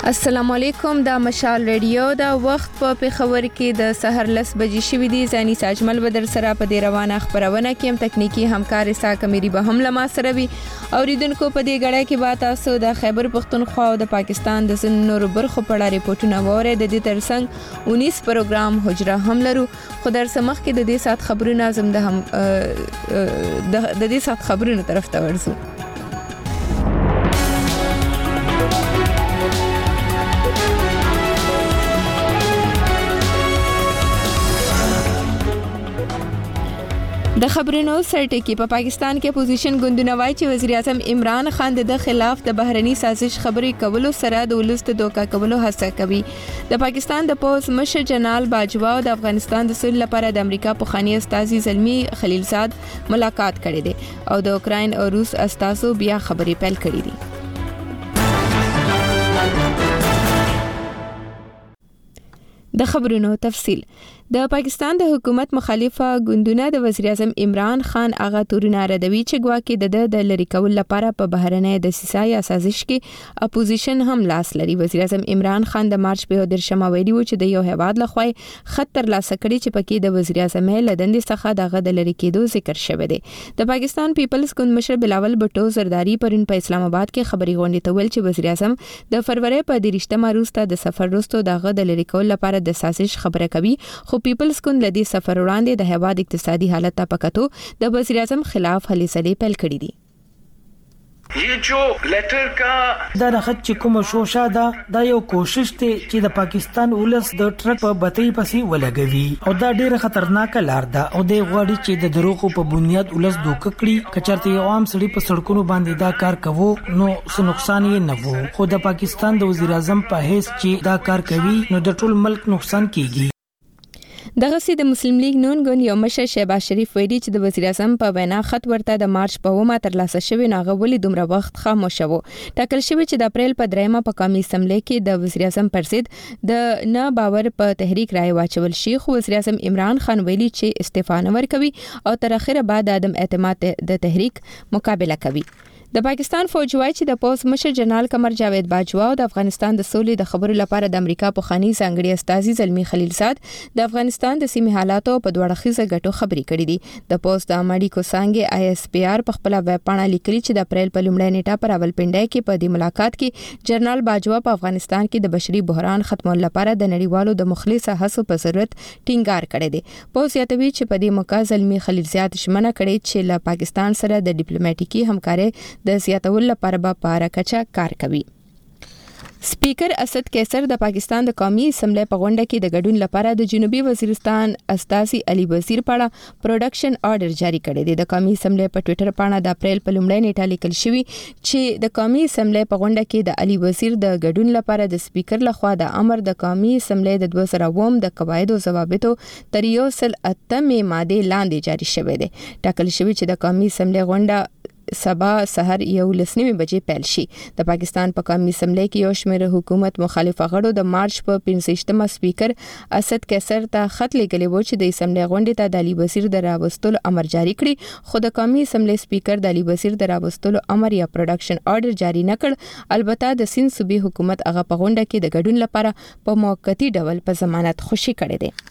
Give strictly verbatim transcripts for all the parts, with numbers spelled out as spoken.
السلام علیکم دا مشال ریډیو دا وخت په پیښور کې د سحر لس بجې شوې دي. زاني ساجمل بدر سره په دې روانه خبرونه کې هم تکنیکی همکار اسحاق امیری به هم لما سره وي. اوریدونکو په دې غړې کې بات تاسو د خیبر پختونخوا او د پاکستان د نورو برخو په اړه ریپورتونه وره د دې ترڅنګ انیس پروګرام حجره هم لرو. خو در سمخ کې د دې سات خبرونه زم د هم د دې سات خبرونه طرف ته ورسو. د خبرونو سرټکی په پاکستان کې اپوزیشن ګوندونه وایي چې وزیر اعظم عمران خان د خلاف د بهرني سازش خبرې کولو سره د ولس د دوکا کولو هڅه کوي. د پاکستان د پوز مشر جنرال باجوا او د افغانستان د صلح لپاره د امریکا پخوانی استازي زلمی خلیلزاد ملاقات کړي دي او د اوکراین او روس استازو بیا خبرې پیل کړي دي. د خبرونو تفصیل. د پاکستان د حکومت مخالفه ګوندونه د وزیر اعظم عمران خان اغا تورونه ردوي چې ګواکې د د لری کول لپاره په بهرنۍ د سیاسي یا سازش کې اپوزیشن هم لاس لري. وزیر اعظم عمران خان د مارچ په درشمه ویلي و چې د یو هواد لخوا خطر لاس کړي چې پکې د وزیر اعظم لدند څخه دغه د لری کېدو ذکر شوی دی. د پاکستان پیپلز ګوند مشر بلاول بټو زرداری پرون په اسلام آباد کې خبري غونډه ته ویل چې وزیر اعظم د فروری په دیرشتمه روسته د سفر وروسته دغه د لری کول لپاره د سازش خبره کوي. خو پیپلز ګوند لدی سفر وړاندې د هواد اقتصادي حالت ته پکاتو د وزیر اعظم خلاف هلې سلې پیل کړې دي. یہ جو لیٹر کا دا خط چې کوم شوشا دا دا یو کوشش ته چې د پاکستان ولس د ټرک په بتۍ پسې ولګوي او دا ډیره خطرناک لار ده او د غواړي چې د دروغو په بنیاد ولس دوک کړي. کچرته یو عام سړي په سړکونو باندې دا کار کوو نو څه نقصان یې نه وو. خو د پاکستان د وزیر اعظم په هیڅ چې دا کار کوي نو د ټول ملک نقصان کیږي. دغه سي د مسلم لیگ نون ګوند یو مشر شهباز شریف ویلي چې د وزیر اعظم په وینا خط ورته د مارچ په ومه تر لاسه شوی ناغه ولې دومره وخت خاموش وو. ټاکل شوی چې د اپریل په دریمه په قومي اسمبلی کې د وزیر اعظم پر ضد د نه باور په تحریک رائے واچول شي. خو وزیر اعظم عمران خان ویلي چې استعفا نه ورکوي او تر اخره بعد عدم اعتماد د تحریک مقابله کوي. د پاکستان فوج وايي چې د پوز مشر جنرال قمر جاوید باجوا او د افغانستان د سولې د خبرو لپاره د امریکا په خاني ځانګړي استازي زلمی خلیلزاد د افغانستان د سیمې حالاتو په دوړه خيزه غټو خبري کړې دي. د پوز د امړي کو څنګه آی اس پی آر په خپل ویب پاڼه لیکلي چې د اپریل په لومړۍ نیټه پر راولپنډۍ کې په دې ملاقات کې جنرال باجوا په افغانستان کې د بشري بحران ختمولو لپاره د نړیوالو د مخلص هڅو په ضرورت ټینګار کړی دی. پوز یاتوي چې په دې موقع زلمی خلیلزاد شمنه کړي چې له پاکستان سره د ډیپلوماټیکي همکارۍ د زیاتول لپاره به په راکچا کار کوي. سپیکر اسد کیسر د پاکستان د قومي اسمبلی په غونډه کې د ګډون لپاره د جنوبي وزیرستان استازي علي وزیر پاړه پروډکشن آرډر جاری کړی دی. د قومي اسمبلی په ټوئیټر باندې د اپریل په لومړۍ نیټه لیکل شوی چې د قومي اسمبلی په غونډه کې د علي وزیر د ګډون لپاره د سپیکر لخوا د امر د قومي اسمبلی د دوه زره اووم د قواعد او ضوابطو تر یو سل اتمې ماده لاندې جاری شوی دی. ټاکل شوی چې د قومي اسمبلی غونډه سبا سحر یو لسنیمه بجې پیل شي. د پاکستان په قومي اسمبلی کې یو شمېر حکومت مخالف غړو د مارچ په پنځه سپیکر اسد کیسر ته خط لیکلی و چې د اسمبلی غونډې ته د علي وزیر د راوستلو امر جاری کړي. خو د قومي اسمبلی سپیکر د علي وزیر د راوستلو امر یا پروډکشن آرډر جاری نه کړ. البته د سین صوبې حکومت هغه په غونډه کې د ګډون لپاره په موقتی ډول په ضمانت خوشي کړي دي.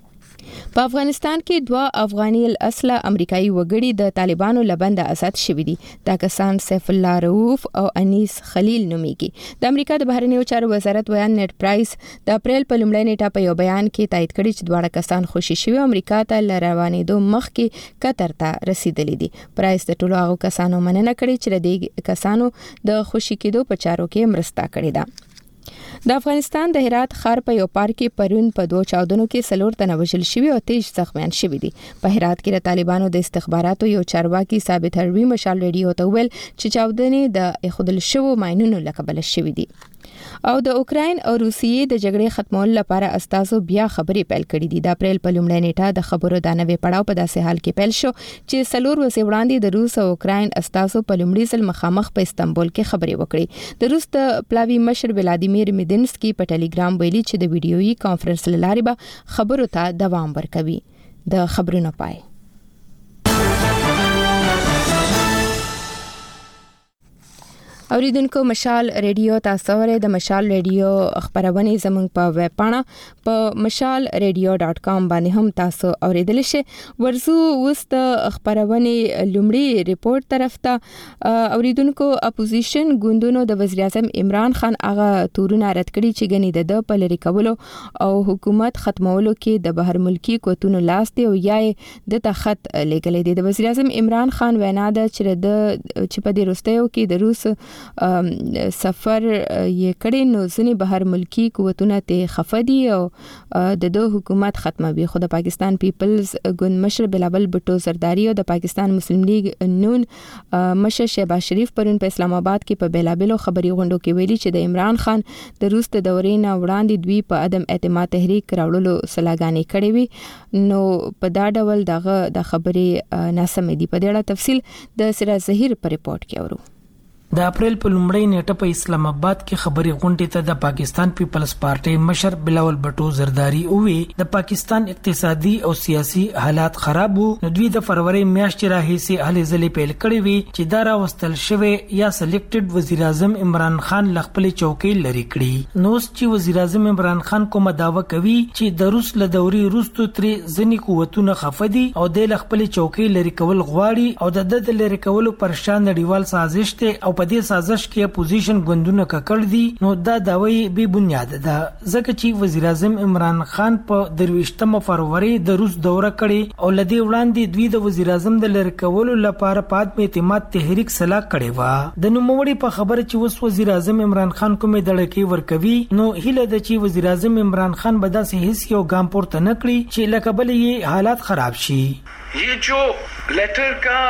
په افغانستان کې دوه افغاني الاصله امریکایي وګړي د طالبانو لبند آزاد شوي دي. دا کسان سیف الله رؤوف او انیس خلیل نومیږي. د امریکا د بهرنیو چارو وزارت ویان نیټ پرایس د اپریل په لومړۍ نیټه په یو بیان کې تایید کړی چې دواړه کسان خوشي شوي امریکا ته لروانېدو مخکې قطر ته رسیدلي دي. پرایس د ټولو هغو کسانو مننه کړې چې د کسانو د خوشي کېدو په چارو کې مرسته کړې ده. د افغانستان د هرات ښار په یو پارک کې پرون په دوه چاودنو کې څلور تنه وژل شوي او تیز زخمیان شوي دي. په هرات کې د طالبانو د استخباراتو یو چارواکي ثابت هروي مشال ریډیو ته ویل چې چاودنې د اخودل شوو ماینونو له کبله شوي دي. او د اوکراین او روسیې د جګړې ختمولو لپاره استازو بیا خبرې پیل کړې دي. د اپریل په لومړۍ نیټه د خبرو د نوې پړاو په داسې حال کې پیل شو چې څلور ورځې وړاندې د روس او اوکراین استازو په لومړي ځل مخامخ په استانبول کې خبرې وکړې. د روس د پلاوي مشر ولادیمیر میدنسکي په ټلګرام ویلي چې د ویډیويي کانفرنس لارې به خبرو ته دوام ورکوي. د خبرونو پای. اوریدونکو مشال ریډیو تاسو ورې د مشال ریډیو خبرونه زموږ په ویب پاڼه په مشال ریډیو ډاٹ کام باندې هم تاسو اوریدل شئ. ورزو وست خبرونه لومړی ریپورت طرف ته اوریدونکو اپوزیشن ګوندونو د وزیر اعظم عمران خان هغه تورونه رد کړي چې غني د په لری کولو او حکومت ختمولو کې د بهر ملکی کوتونو لاس دی او یا د تخت لګلې دی. د وزیر اعظم عمران خان وینا ده چې د چې په دې وروستیو کې د روس سفر یې کړي نو ځنی بهر ملکی قوتونه ته خفدي او د دوه حکومت ختموي. خو د پاکستان پیپلز ګوند مشر بلاول بټو زرداری او د پاکستان مسلم لیگ نون مشر شهباز شریف پرون په اسلام آباد کې په بیلابلو خبري غونډو کې ویلي چې د عمران خان د روس د دورې نه وړاندې دوی په عدم اعتماد تحریک راوړلو سلاګانې کړې وي نو په دا ډول دغه د خبرې ناسمې دي. په دې اړه تفصیل د سراج ظهیر په ریپورت کې اورو. د اپریل په لومړۍ نیټه په اسلام آباد کې خبري غونډې ته د پاکستان پیپلز پارټي مشر بلاول بټو زرداری اووی د پاکستان اقتصادي او سیاسي حالات خراب وو نو دوی د فروری میاشتې راهیسي هلې ځلې پیل کړې وي چې دا راوستل شوی یا سلیکټډ وزیر اعظم عمران خان لخپل چوکۍ لري کړي. نو چې وزیر اعظم عمران خان کومه داوا کوي چې د روس له دوري روستو ترې ځنی قوتونه خفدي او د لخپل چوکۍ لري کول غواړي او د د لري کولو پر شان نړیوال سازش ته او په دې سازش کې اپوزیشن ګوندونه ککړ دي نو دا داوی بے بنیاد ده ځکه چې وزیر اعظم عمران خان په درويشتمه فروری د روس دوره کړي او لدی وړاندې دوی د وزیر اعظم د لری کولو لپاره پات په اعتماد تحریک سلا کړي وا. د نوموړي په خبره چې وس وزیر اعظم عمران خان کومې دړکې ورکوي نو هله د چې وزیر اعظم عمران خان به داسې هیڅ یو ګام پورته نکړي چې لکه بل یې حالات خراب شي. یہ جو لیٹر کا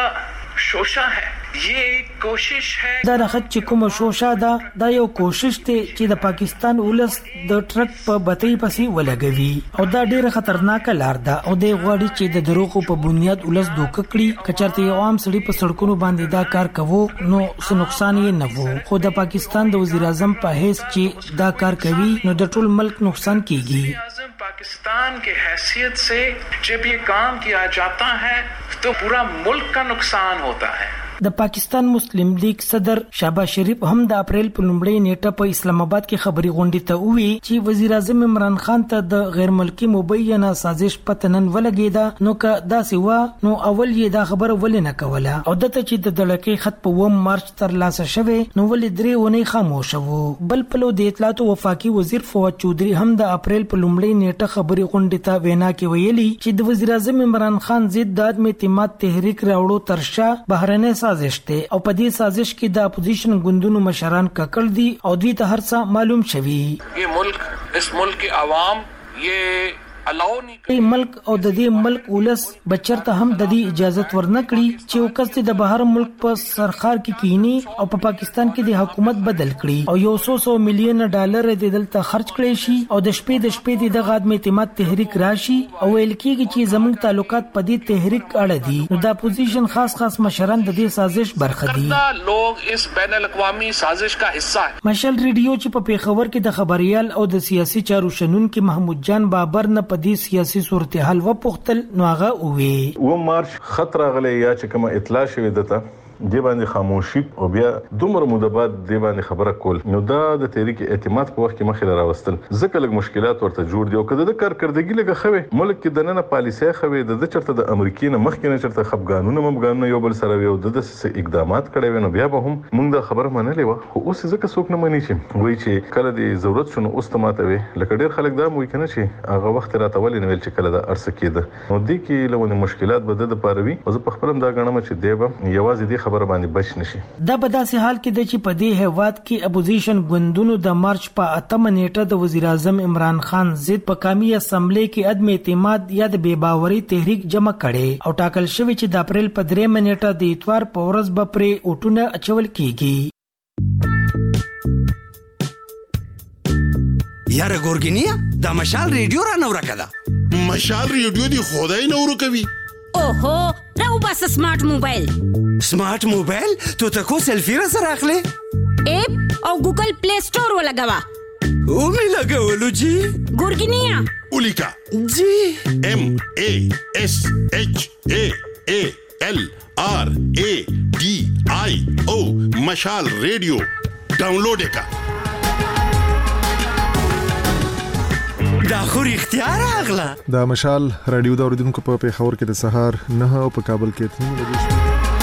شوشہ ہے یہ کوشش ہے دا رخت چې کوم شوشا دا دا یو کوشش ته چې د پاکستان ولس د ټرک په بتۍ پسې ولګوي او دا ډیره خطرناک لار ده او د غواړي چې د دروغو په بنیاد ولس دوک کړي کچرته یو عام سړي په سړکونو باندې دا کار کوو نو څه نقصان یې نه وو. خو د پاکستان د وزیر اعظم په حیث چې دا کار کوي نو د ټول ملک نقصان کیږي. پاکستان کے حیثیت سے جب یہ کام کیا جاتا ہے تو پورا ملک کا نقصان ہوتا ہے. د پاکستان مسلم لیگ صدر شهباز شریف هم د اپریل په لومړۍ نیټه په اسلام آباد کې خبري غونډې ته وویل چې وزیر اعظم عمران خان ته د غیر ملکی مبینه سازش پتنن ولګیدا نو که دا سیوا نو اول یې دا خبره ولې نه کوله او دته چې د دړکې خط په و مارچ تر لاسه شوه نو ولې درې ونی خاموش وو. بل په د اطلاعات او وفاقي وزیر فواد چودري هم د اپریل په لومړۍ نیټه خبري غونډې ته وینا کې ویلي چې د وزیر اعظم عمران خان ضد د عدم اعتماد تحریک راوړو ترشا بهرنۍ سازش ته او په دې سازش کې د اپوزیشن ګوندونو مشران ککړ دي او دوی ته هر څه معلوم شوی. یہ ملک اس ملک کے عوام یہ ای ملک او د دې ملک ولس بچرته هم د دې اجازه ورنکړي چې وکړي د بهر ملک په سرخار کې کینی او په پاکستان کې د حکومت بدل کړي او یو سو میلیون ډالر د دلته خرج کړي شي او د شپې د شپې د غاد اعتماد تحریک راشي او ویل کېږي چې زموږ تعلقات په دې تحریک اړه دي نو د اپوزیشن خاص خاص مشران د دې سازش برخه دي. لوگ اس بین الاقوامی سازش کا حصہ ہیں. مشال ریډیو چې په پیښور کې د خبريال او د سیاسي چارو شنونکو محمود جان بابر نه په دې سیاسي صورتحال و پختل نو هغه وی و مارچ خطر غلې یا چې کوم اطلاع شوه دته دی باندې خاموشي او بیا دومره مده بعد دی باندې خبره کول نو دا د تحریک اعتماد په وخت کې مخې راوستل ځکه لږ مشکلات ورته جوړ دي او کله د کارکردګي لږه خوي ملک کې د نن پالیسي خوي د چرته د امریکای نه مخکې نه چرته خپګانونه مبګانونه یو بل سره یو د اقدامات کړي نو بیا به هم موږ د خبره منلې و خو اوس ځکه څوک نه مني چې وایي چې کله د ضرورت شنو اوس تماته وي لکه ډیر خلک دا موي کنه چې هغه وخت راته ولې نه ویل چې کله دا ارسه کېده نو دې کې لونه مشکلات بده د پاروي او زه په خپلم دا غنم چې دی به یوازې دې خبره باندې بچ نشي. دا په داسې حال کې د چې په دې هیواد کې اپوزیشن ګوندونو د مارچ په اتمه نیټه د وزیر اعظم عمران خان ضد په قومي اسمبلی کې عدم اعتماد یا د بے باوري تحریک جمع کړي او ټاکل شوی چې د اپریل په درې نیټه د اتوار په ورځ به پرې اوټونه اچول کیږي. یاره ګورګینیا دا مشال ریډیو را نور کړه مشال ریډیو دی خدای نور کوي. اوهو راو بس سمارټ موبایل سمارټ موبایل تو ته کو سیلفی را سره اخلي اپ او ګوګل پلی سٹور ولګوا او می لګولو جی ګورګینیا اولیکا جی ام ا اس اچ ا ا ال آر ا ډي آی او مشال ریډیو ډاونلوډ یې کا. دا خو رښتیا راغله. دا مشال رادیو د اوریدونکو په پیښور کې د سهار نه او په کابل کې اته بجې شوه.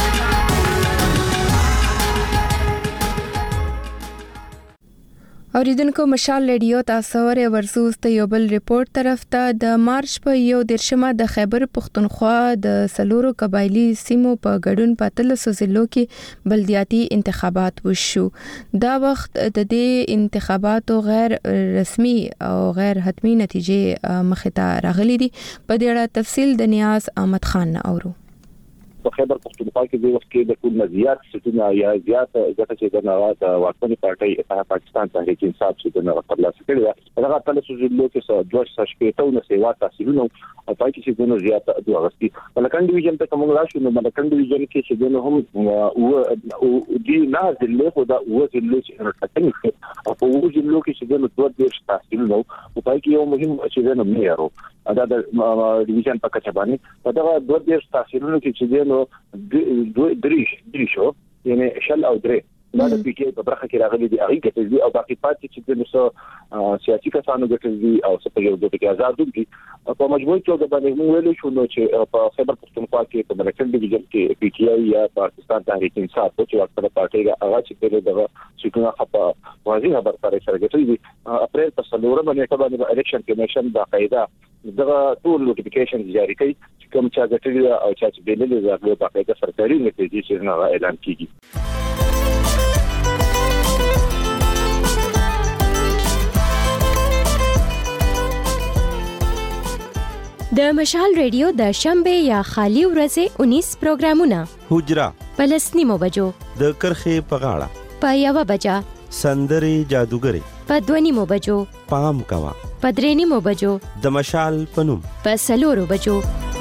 اوریدونکو مشال رادیو تاسو ور ورسوس ته یو بل ریپورت طرف ته د مارچ په یو درشمه د خیبر پختونخوا د سلورو قبایلی سیمو په ګډون په تلسو ضلعو کې بلدیاتي انتخابات وشو. دا وخت د دې انتخاباتو غیر رسمي او غیر حتمی نتیجې مخې ته راغلي دي. په دې اړه تفصیل د نیاز احمد خان اورو. په خیبر پختونخوا کې د وخت کې د ټول مزیات ستونه یا زیات ځکه چې د نواز واکمنې پارټۍ اتحاد پاکستان تحریک انصاف چې د نواز ترلاسه کړی دا هغه تاسو ضلعو کې څو دوه شپږ نه سیوا تحصیلونه او پای کې چې د زیات دوه غستی ملکان ډیویژن ته کوم راشو نو ملکان ډیویژن کې چې د هم او دی نه ضلع خو دا او ضلع چې راټکني او په او ضلع کې چې د دوه دیش تحصیلونه او پای کې یو مهم چې د میارو دا د ډیویژن په کچه باندې دا دوه دیش تحصیلونه کې چې د دوه دریش دریشو یعنی شل او درې دا د پی کې په برخه کې راغلي دي هغه کې او باقي پاتې چې د نسو سیاسي کسانو ګټلي او څه یو د کې آزاد دي په مجموعي توګه باندې موږ ویل شو نو چې په خیبر پختونخوا کې په ملکن ډیویژن کې پی ټ آی یا پاکستان تحریک انصاف چې واکمنه پارټۍ هغه چې دغه څنګه خپه واضح خبر پرې سره ګټلي دي اپریل په څلورمه نیټه باندې الیکشن کمیشن دا قاعده دغه ټول نوټیفیکیشن جاری کړي چې کوم چې ګټلي او چې بیللي زغلو په قاعده سرکاري نتیجې چې نه اعلان کیږي. د مشال ریډیو د شنبه یا خالی ورځې انیس پروګرامونه حجرا پلسنی مو بجو د کرخې په غاړه په یو بجا سندري جادوګری په دونی مو بجو پام کوا په درېنی مو بجو د مشال پنوم په سلورو بجو.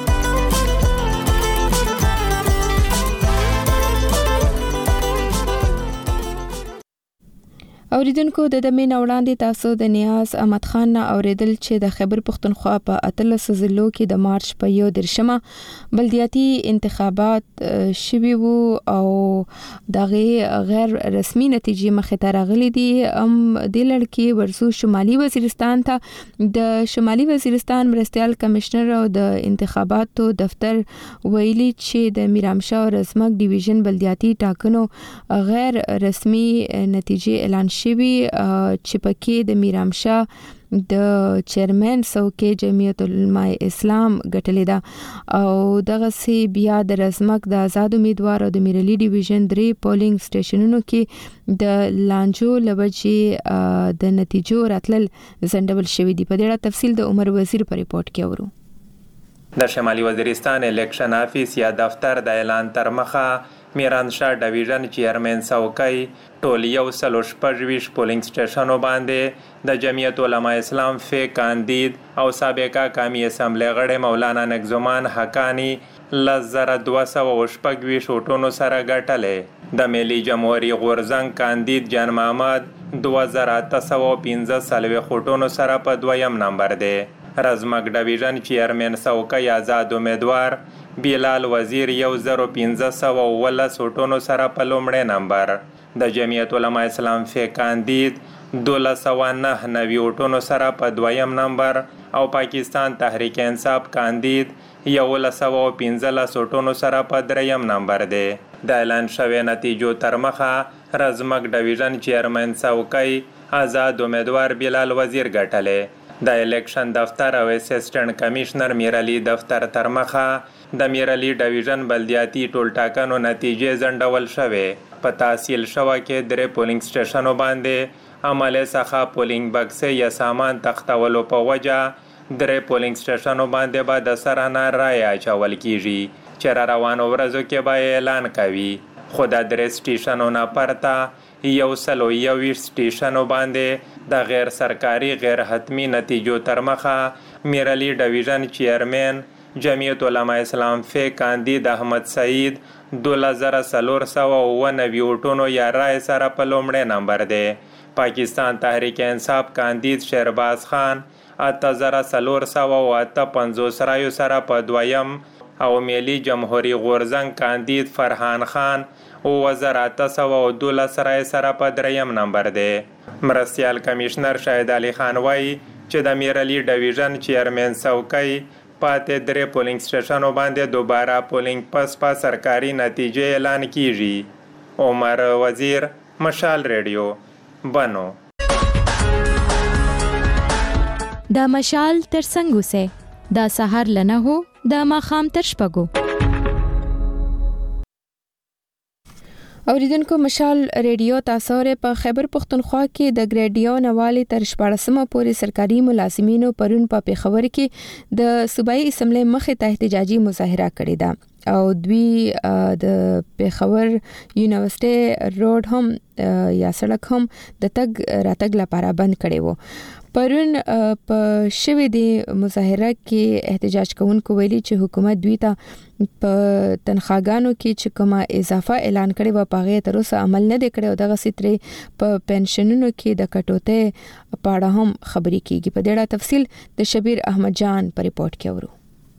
اوریدونکو د دمه نوړاندې تاسو د نیاز احمد خان نه اوریدل چې د خیبر پختونخوا په اتلس ضلعو کې د مارچ په یو درشمه بلدیاتي انتخابات شوي وو او دغه غیر رسمي نتیجې مخې ته راغلي دي. ام د لړکی ورسو شمالي وزیرستان ته د شمالي وزیرستان مرستيال کمشنر او د انتخاباتو دفتر ویلي چې د میرامشاه او رزمک ډیویژن بلدیاتي ټاکنو غیر رسمي نتیجې اعلان شوي چې پکې د میرامشاه د چیرمن څوکۍ جمعیت العلماء اسلام ګټلې ده او دغه سي بیا د رزمک د آزاد امیدوار او د میرلی ډیویژن درې پولینګ سټیشنونو کې د لانجو لوجې د نتیجو راتلل زندبل شوې دي. په دې اړه تفصیل د عمر وزیر په ریپورت کې اورو. د شمالي وزیرستان الیکشن افیس یا دفتر د اعلان تر مخه میرانشاه ډیویژن چیرمن څوکۍ ټول یو سل شپږ ویشت پولینګ سټیشنو باندې د جمعیت علماء اسلام فی کاندید او سابقه قومي اسمبلی غړی مولانا نګزمان حقانی لزر دوه سوه شپږ ویشت ووټونو سره ګټلې. د ملي جمهوریت غورځنګ کاندید جان محمد دوه زره اته سوه پنځه څلوېښت ووټونو سره په دویم نمبر دی. رزمک ډیویژن چیرمن څوکۍ آزاد امیدوار بیلال وزیر یو زرو پنځه سوه اوولس ووټونو سره په لومړی نمبر. د جمعیت علماء اسلام فی کاندید دولس سوه نهه نوي ووټونو سره په دویم نمبر او پاکستان تحریک انصاف کاندید یولس سوه پنځلس ووټونو سره په دریم نمبر دی. د اعلان شوی نتیجو تر مخه رزمک ډیویژن چیرمن څوکۍ آزاد امیدوار بیلال وزیر ګټلې. د الیکشن دفتر او اسسټنټ کمشنر میرعلی دفتر تر مخه د میرعلی ډیویژن بلدیاتي ټول ټاکنو نتیجې ځنډول شوې. په تحصیل شوه کې درې پولینګ سټیشنو باندې عملې څخه پولینګ بکسې یا سامان تختولو په وجه درې پولینګ سټیشنو باندې به د سرانه رای اچول کیږي چې را روانو ورځو کې به اعلان کوي. خو د درې سټیشنو نه پرته یو سلو یویشت سټیشنو باندې د غیر سرکاري غیر حتمی نتیجو تر مخه میرعلی ډیویژن چیرمن جمعیت علماء اسلام فی کاندید احمد سعید دولس زره څلور سوه اووه نوي ووټونو یا رای سره په لومړی نمبر دی. پاکستان تحریک انصاف کاندید شهرباز خان اته زره څلور سوه او اته پنځوس رایو سره په دویم او ملي جمهوریت غورځنګ کاندید فرحان خان وزر اته سوه او دولس رای سره په دریم نمبر دی. مرستیال کمیشنر شاهد علي خان وایي چې د میرعلي ډویژن چیرمن څوکۍ پاتې درې پولینګ سټیشنو باندې دوباره پولینګ پس په سرکاري نتیجې اعلان کیږي. عمر وزیر، مشال ریډیو، بنو. دا مشال تر څنګه سه دا سحر لنه هو دا ماخام تر شپږو. اوریدونکو مشال ریډیو تاسو په خیبر پختونخوا کې د ګریډیو نوالي تر شپاړسمه پورې سرکاري ملازمینو پرون په پیښور کې د صوبایي اسمبلی مخې ته احتجاجي مظاهره کړې ده او دوی د پیښور یونیورسيټي روډ هم یا سړک هم د تګ راتګ لپاره بند کړي وو. پرون په شوې د مظاهره کې احتجاج کوونکو ویلي چې حکومت دوی ته په تنخواګانو کې چې کومه اضافه اعلان کړي و په هغه تر اوسه عمل نه دی کړی او دغه سیترې په پنشنونو کې د کټوتې په اړه هم خبرې کیږي. په دې اړه تفصیل د شبیر احمد جان په ریپورت کې اورو.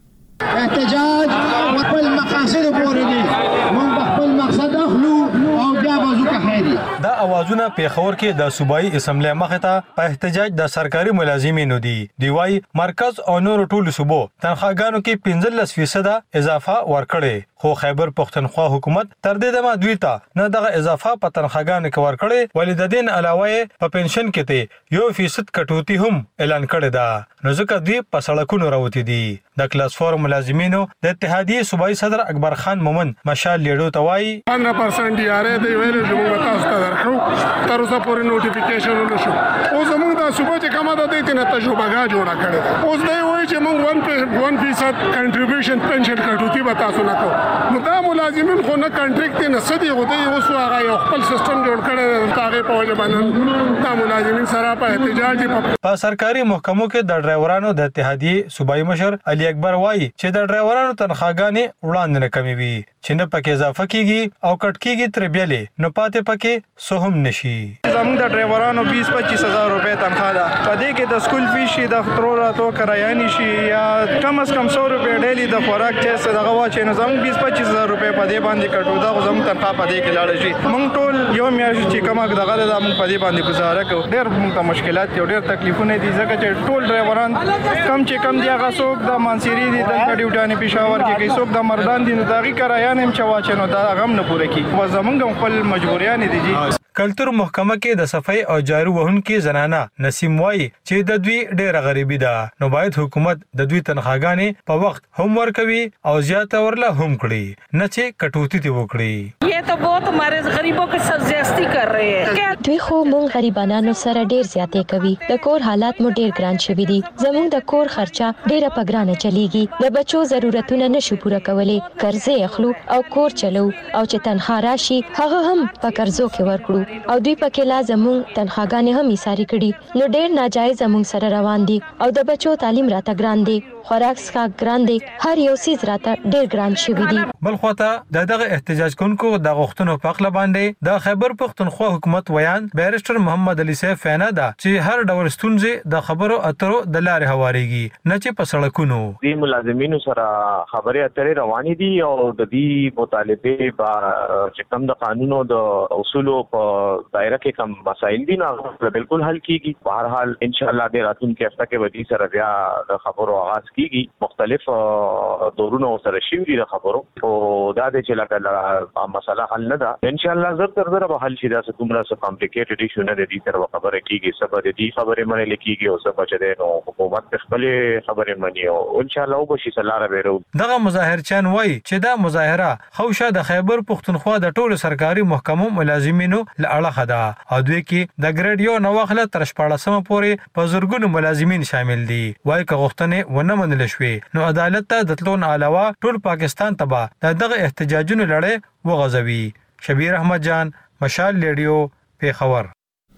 احتجاج خپل مقاصد پورې دي، موږ خپل مقصد اخلو او بیا بازو کا خیری. دا اوازونه پیښور کې د صوبایي اسمبلی مخې ته په احتجاج د سرکاري ملازمینو دي. دی وايي مرکز او نور ټول صوبو تنخواګانو کې پنځلس فیصد اضافه ورکړي، خو خیبر پختونخوا حکومت تر دې دمه دوی ته نه دغه اضافه په تنخواګانو کې ورکړي، ولې د دین علاوه په پنشن کې ته یو فیصد کټوتی هم اعلان کړی دا، نو ځکه دوی په سړکونو راوتی دي. د کلاس فور ملازمینو د اتحادیه صوبایي صدر اکبر خان مومن مشال لیډو ته وایي پندرہ پرسنٹ دی اره دی ویل چې تاسو ته درکو تر اوسه پورې نوټیفیکیشن ونشو. اوس موږ د صوبې چې کومه ده دې نه تجربه جوړه کړې ده. اوس دی وایي چې موږ ون فیصد کنټریبیوشن پنشن کټوتی به تاسو نه کوو. نو دا ملازمین خو نه کنټریکټ نه سدي غوډي اوس هغه یو خپل سیستم جوړ کړی دی. هغه په وجه باندې دا ملازمین سره په احتجاج په سرکاري محکمو کې د ډرایورانو د اتحادیه صوبایي مشر علي اکبر وایي چې د ډرایورانو تنخواګانې وړاندې نه کمې وي، چې نه پکې اضافه کیږي او کټ کیږي تر بیلې نو پاتې پکې سو هم نشي. زموږ د ډرایورانو بیس پچیس هزار روپۍ تنخواه ده، په دې کې د سکول فیس شي، د ترو راتو کرایه شي، یا کم از کم سو روپۍ ډیلی د خوراک چیس دغه واچي، نو زموږ بیس پچیس هزار روپۍ په دې باندې کټو دا زموږ تنخواه په دې کې لاړه شي. موږ ټول یو میاشت چې کومه دغه ده موږ په دې باندې گزاره کوو. ډېر موږ ته مشکلات دي، ډېر تکلیفونه دي، ځکه چې ټول ډرایوران کم چې کم دي هغه څوک د مانسيري دي دلته ډیوټانې پېښور کې کوي، څوک د مردان دي، نو د هغې کرایه نه هم چې واچي نو دا هغه هم نه پوره کېږي. خو زموږ هم خپل مجبوریانې دي جي. کلتور محکمه کې د صفای او جارو وهونکي زنانه نسیم وایي چې د دوی ډېره غریبي ده، نو باید حکومت د دوی تنخواګانې په وخت هم ورکوي او زیاته ورله هم کړي، نه چې کټوتی دې وکړي. یہ تو بہت ہمارے غریبوں کے ساتھ زیاستی کر رہے ہیں. دوی خو مونږ غریبانو سره ډېر زیاتې کوي. د کور حالات مو ډېر ګران شوي دي، زموږ د کور خرچه ډېره په ګرانه چلیږي، د بچو ضرورتونه نشو پوره کولی، قرضې اخلو او کور چلو، او چې تنخوا راشي هغه هم په قرضو کې ورکړو او دوی پکې لا زموږ تنخواګانې هم ایساري کړي، نو ډېر ناجایز زموږ سره روان دي او د بچو تعلیم راته ګران دی، خوراک څښاک ګران دی، هر یو څیز راته ډېر ګران شوي دي. بل خواته د دغه احتجاج کوونکو د غوښتنو په اړه باندې د خیبر پختونخوا حکومت ویان بیرسټر محمد علي سیف فینا ده چې هر ډول ستونزې د خبرو اترو د لارې هواريږي، نه چې په سړکونو. د ملازمینو سره خبرې اترې روانې دي او د دې مطالبه په چې کوم د قانونو د اصولو په دایره کې کوم مسایل دي نه بالکل حل کیږي. په هر حال ان شاء الله د راتلونکي هفته کې ودی سره بیا د خبرو آغاز کیږي. مختلف دورونه سره شي دي د خبرو او دا د چې لکه مسله حل نه ده، ان شاء الله زر تر زر به حل شي. دا څه دومره څه کمپلیکیټډ ایشو نه دي تر خبره کیږي، سبا د دې خبرې منل کیږي او سبا چې د حکومت خپل خبرې مني او ان شاء الله وبشي سلاره بیرو. دغه مظاهرچان وایي چې دا مظاهره خوشه د خیبر پختونخوا د ټولو سرکاري محکمو ملازمینو لړخه ده او دوی کې د ګریډ یو نواخله تر شپاړسمه پورې په زرګونو ملازمین شامل دي. وایي که غوښتنې ونه منل شوې نو عدالت ته د تلو نه علاوه ټول پاکستان ته به دغه احتجاجونو لړۍ وغځوي. شبیر احمد جان، مشال ریډیو، پیښور.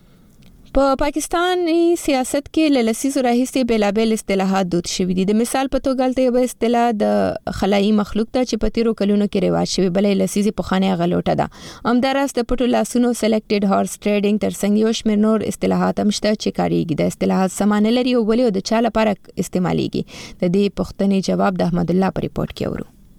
په پاکستاني سیاست کې له لسیزو راهیسې بېلابېل اصطلاحات دود شوي دي. د مثال په توګه هلته یوه اصطلاح د خلایي مخلوق ده چې په تیرو کلونو کې رواج شوي، بلې لسیزې پخوانۍ هغه لوټه ده. همداراز د پټو لاسونو سلیکټډ هارس ټریډینګ ترڅنګ یو شمېر نور اصطلاحات هم شته چې کارېږي. د اصطلاحات سمانه لري او ولې او د چا لپاره استعمالیږي. د دې پوښتنې جواب د احمد الله په ریپورت کې اورو.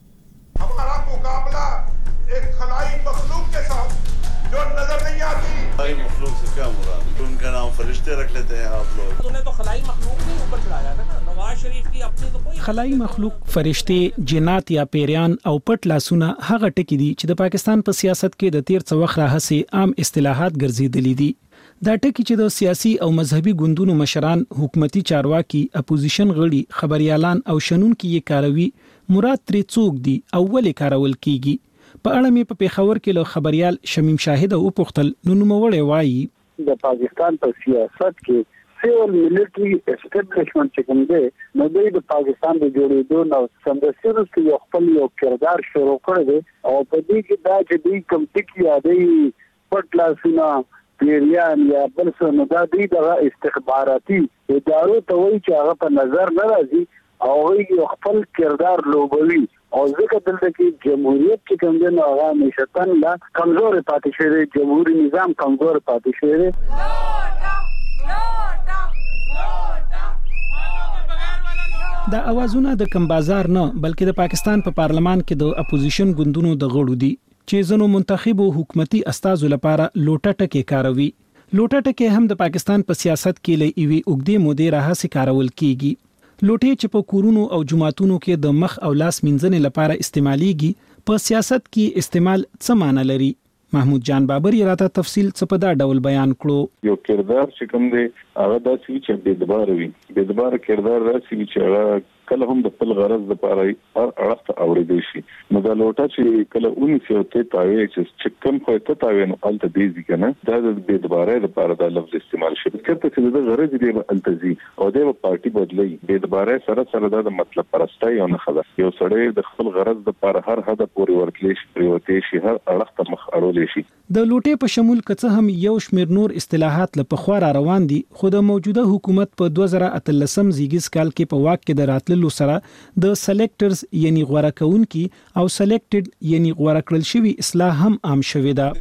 खलाई मखलूक से क्या मुराद? उनका नाम फरिश्ते रख लेते हैं आप लोग। उन्होंने तो खलाई मखलूक नहीं ऊपर चढ़ाया था ना। नवाज शरीफ की अपनी तो कोई خلای مخلوق فرشته جنات یا پیریان او پټ لاسونه هغه ټکی دي چې د پاکستان په سیاست کې د تیر څو وخت راهسي عام اصطلاحات ګرځېدلې دي. دا ټکی چې د سیاسي او مذهبي ګوندونو مشران، حکومتي چارواکي، اپوزیشن غړي، خبريالان او شنونکي یې کاروي، مراد ترې څوک دي او ولې کارول کیږي. په اړه مې په پیښور کې له خبريال شمیم شاهد او پختل نو نوموړی وایي د پاکستان په سیاست کې سیول ملټری اسټابلیشمنت چې کوم دی نو د پاکستان د جوړېدو نو سمدستي وروسته یو خپل یو کردار شروع کړی دی او په دې کې دا چې دوی کوم ټکي یادوي پټ لاسونه پیریان یا بل څه نو دا دوی د استخباراتي ادارو ته وایي چې هغه په نظر نه راځي او یو خپل کردار لوبوي او ځکه دلته کې جمهوریت چې کوم دی نو هغه نشتن لا کمزور پاتې شوی، جمهوریت نظام کمزور پاتې شوی. دا اوازونه د کم بازار نه بلکې د پاکستان په پا پارلمان کې د اپوزیشن ګوندونو د غړو دي چې زنو منتخبو حکومتي استازو لپاره لوټه ټکی کاروي. لوټه ټکی هم د پاکستان په سیاست کې لې ایوي اوګدې مودې راهسي کارول کیږي. لوټې چې په کورونو او جماعتونو کې د مخ او لاس منځنې لپاره استعماليږي، په سیاست کې استعمال څه معنی لري؟ محمود جان بابر یې راته تفصیل څه په دا ډول بیان کړو. یو کردار چې کوم دی هغه داسې چې بېدبار وي، بېدبار کردار داسې چې هغه کله هم د خپل غرض لپاره هر اړخ ته اوریدل شي. نو دا لوټه چې کله اونیس یو ته تاوي چې کوم خو ته تاوي نو الته دیږي کنه دا د بېدبارۍ لپاره دا لفظ استعمال شي. کله چې د غرض دی التزي او د پارټي بدلی بېدبارۍ سره سره دا د مطلب پرستای او نه خبر یو سړی د خپل غرض لپاره هر هدف پورې ورتلی شي، پریوتی شي، هر اړخ ته مخ اړول شي. د لوټې په شمول کڅه هم یو شمیر نور اصطلاحات له پخوا را روان دي، خو د موجوده حکومت په دوه زره اتلسم زیږیز کال کې په واک کې د راتللو سره د سلیکټرز یعنی غوړه کوونکی او سلیکټډ یعنی غوړه کړل شوی اصلاح هم عام شوی ده.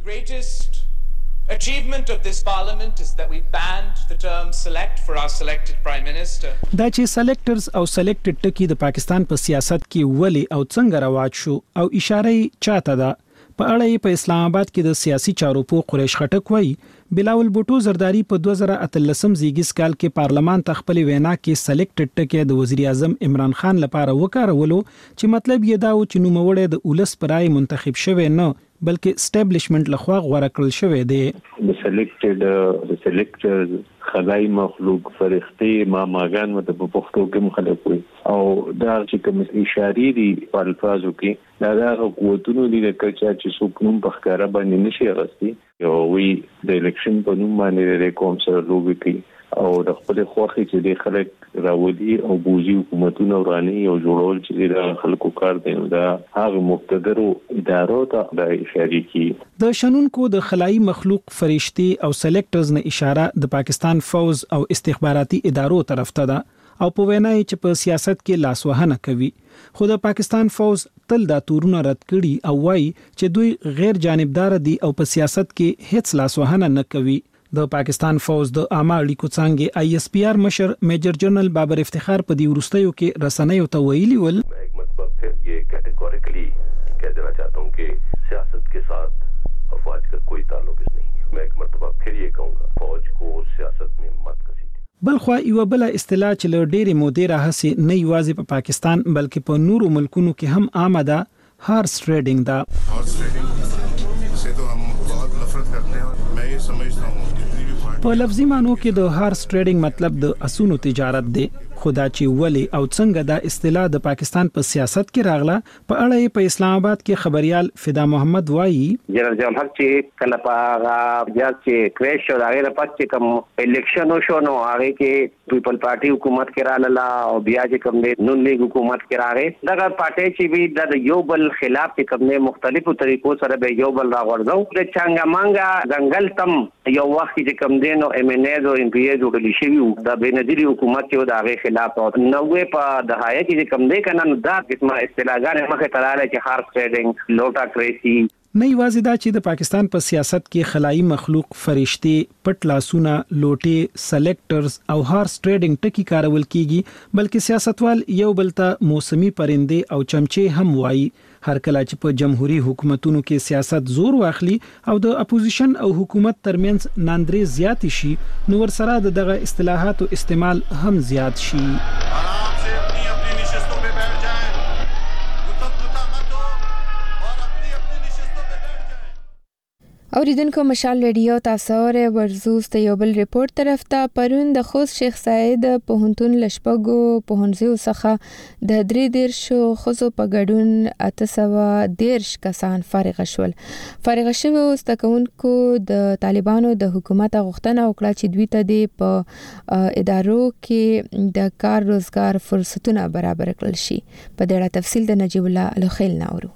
Achievement of this parliament is that we banned the term select for our selected prime minister. دا چې سلیکټرز او سلیکټډ ټکی د پاکستان په سیاست کې ولې او څنګه رواج شو او اشاره چاته ده په اړه یې په اسلام آباد کې د سیاسي چارو په قریش خټک وایي بلاول بوټو زرداری په دوه زره اتلسم زیږیز کال کې پارلمان ته خپل وینا کې سلیکټډ ټکی د وزیر اعظم عمران خان لپاره وکارولو چې مطلب یې دا و چې نوموړی د اولس پرای منتخب شوی نه بلکې اسټابلیشمنت لخوا غوړه کړل شوی دی. د سلیکټډ د سلیکټرز خلای مخلوق فرښتې ما ماګان مت په پښتو کې مخالف وي او دا چې کوم اشاره دي په الفاظو کې دا د قوتونو دي چې چې څوک نوم په ښکارا باندې نشي راستي او وی د الیکشن په نوم باندې د کوم سره لوبي کوي او د خپل خوخي چې د خلک راولي او بوزي حکومتونه وراني او جوړول چې د خلکو کار دی دا هغه مقتدر ادارو ته د اشاره کی. د شنونکو د خلای مخلوق فرشتي او سلیکټرز نه اشاره د پاکستان فوز او استخباراتي ادارو طرف ته ده او په وینا چې په سیاست کې لاسوهنه کوي، خو د پاکستان فوز تل دا تورونه رد کړي او وایي چې دوی غیر جانبدار دي او په سیاست کې هیڅ لاسوهنه نه کوي. د پاکستان فوز د عامه اړیکو څنګه آی ایس پی آر مشر میجر جنرال بابر افتخار په دې ورستیو کې رسنیو ته ویلي ول ایک مرتبہ پھر یہ کیٹیگوریکلی کہہ دینا چاہتا ہوں کہ سیاست کے ساتھ افواج کا کوئی تعلق نہیں ہے. میں ایک مرتبہ پھر یہ کہوں گا فوج کو سیاست میں مت کسیدئ. بلخوا یو بل اصطلاح چې له ډېرې مودې راهسي نه یوازې په پاکستان بلکې په نورو ملکونو کې هم عامه ده، هارس ټریډینګ ده. هارس ټریډینګ سے تو ہم بہت نفرت کرتے ہیں. میں یہ سمجھتا ہوں په لفظي معنی کې د هارس ټریډینګ مطلب د اسونو تجارت دی، خدا چې ولی او څنګه دا اصطلاح د پاکستان په سیاست کې راغله په اړه یې په اسلام آباد کې خبريال فدا محمد وایي جنرال جمهور چې کله په بیا چې کریش شو دا غیر پات چې کوم الیکشن شو نو هغه کې پیپل پارټي حکومت کې رااله او بیا چې کوم نون لیگ حکومت کې راغی دا پارټي چې وی د یو بل خلاف چې کوم مختلفو طریقو سره به یو بل راغورځو د چانګا مانګا ځنګل تم یو وخت چې کوم دین او ام ان ایز او ام پی ایز جوړل شي د بنظیری حکومت چې دا غیر خلاف او نوې په دهایه کې کوم دی کنه دا قسمه اصطلاحګان مخه تراله چې هارس ټریډینګ لوټا کریسی نه یوازې دا چې د پاکستان په سیاست کې خلایي مخلوق فرشتي پټ لاسونه لوټي سلیکټرز او هارس ټریډینګ ټکی کارول کیږي بلکې سیاستوال یو بل ته موسمي پرندې او چمچې هم وایي هر کله چې په جمهوریت حکومتونو کې سیاست زور واخلي او د اپوزیشن او حکومت ترمنځ ناندري زیات شي نو ورسره دغه اصطلاحاتو استعمال هم زیات شي. اوریدونکو مشال ریډیو تاسو ور ورزوس ته یو بل ریپورت طرف ته پرون د خوست شیخ سعید پوهنتون لشپګو پوهنځیو څخه د درې دیرشو خزو په ګډون اته سوه دیرش کسان فارغ شول. فارغ شوی استکونکو د طالبانو د حکومت غوښتنه وکړه چې دوی ته د په ادارو کې د کار روزګار فرصتونه برابر کړل شي. په دې اړه تفصیل د نجیب الله الخیل ناورو.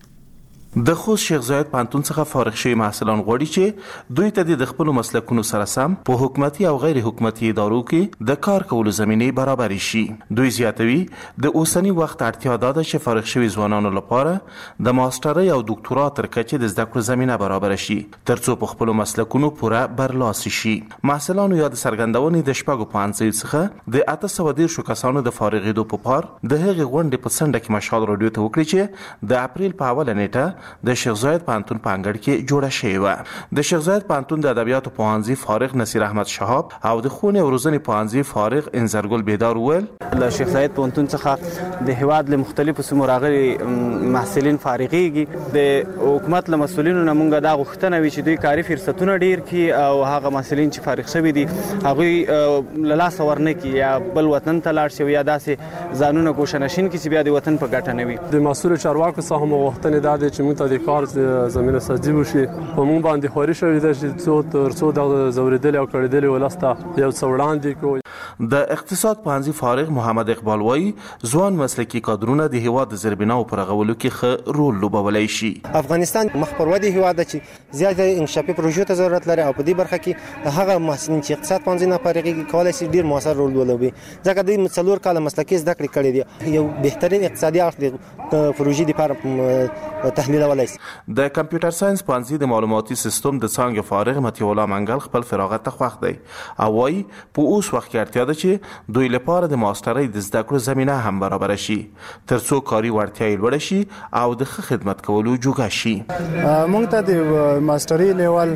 د خوست شیخ زاید پانتون څخه فارغ شوی محصلان غواړي چې دوی ته د خپل مسلکونو سره سم په حکومتي او غیر حکومتي ادارو کې د کار کولو زمینه برابر شي. دوی زیاتوي د اوسنی وخت اړتیا ده چې فارغ شوی ځوانانو لپاره د ماسترۍ او ډاکټورا تر کچې د زده کړو زمینه برابر شي ترڅو په خپل مسلکونو پوره برلاسي شي. محصلانو یاد سرګندونې د شپږو پانځه څخه د اته سوه دیرشو کسانو د فارغېدو په پار د هغې غونډې په څنډه کې مشال رادیو ته وکړي چې د اپریل په اوله نیټه د شیخ زاید پانتون په انګړ کې جوړه شوې وه. د شیخ زاید پانتون د ادبیاتو پوهنځي فارغ نصیر احمد شهاب او د ښوونې او روزنې پوهنځي فارغ انزرګل بیدار وویل له شیخ زاید پانتون څخه د هیواد له مختلفو سیمو راغلي محصلین فارغېږي. د حکومت له مسؤلینو نه موږ دا غوښتنه وي چې دوی کاري فرصتونه ډېر کړي او هغه محصلین چې فارغ شوي دي هغوی له لاسه ورنه کړي یا بل وطن ته لاړ شي یا داسې ځانونه ګوشه نشین کړي چې بیا د وطن په ګټه نه وي. د مسؤلو چارواکو څخه هم غوښتنې دا دی چې موږ ته د کار زمینه سازي وشي. په موږ باندې خوري شوې ده چې څو تر څو د زوریدلې او کړېدلې ولسته یو څه وړاندې کوي. د اقتصاد پوهنځي فارغ محمد اقبال وایي ځوان مسلکي کادرونه د هیواد د زیربناو په رغولو کې ښه رول لوبولی شي. افغانستان مخ پر ودې هیواد دی چې زیات انکشافي پروژو ته ضرورت لري او په دې برخه کې هغه محصلین چې اقتصاد پوهنځي نه فارغېږي کولی شي ډېر مؤثر رول ولوبي ځکه دوی څلور کاله مسلکي زده کړې کړې دي. یو بهترین اقتصادي اړخ د پروژې لپاره تحلیلولی شي. د کمپیوټر ساينس پوهنځي د معلوماتي سیستم د څانګې فارغ مطیع الله منګل خپل فراغت ته خوښ دی او وایي په اوس وخت کې اړتیا ده چې دوی لپاره د ماسترۍ د زده کړو زمینه هم برابر شي ترڅو کاري وړتیا یې لوړه شي او د ښه خدمت کولو جوګه شي. موږ ته د ماسترۍ لیول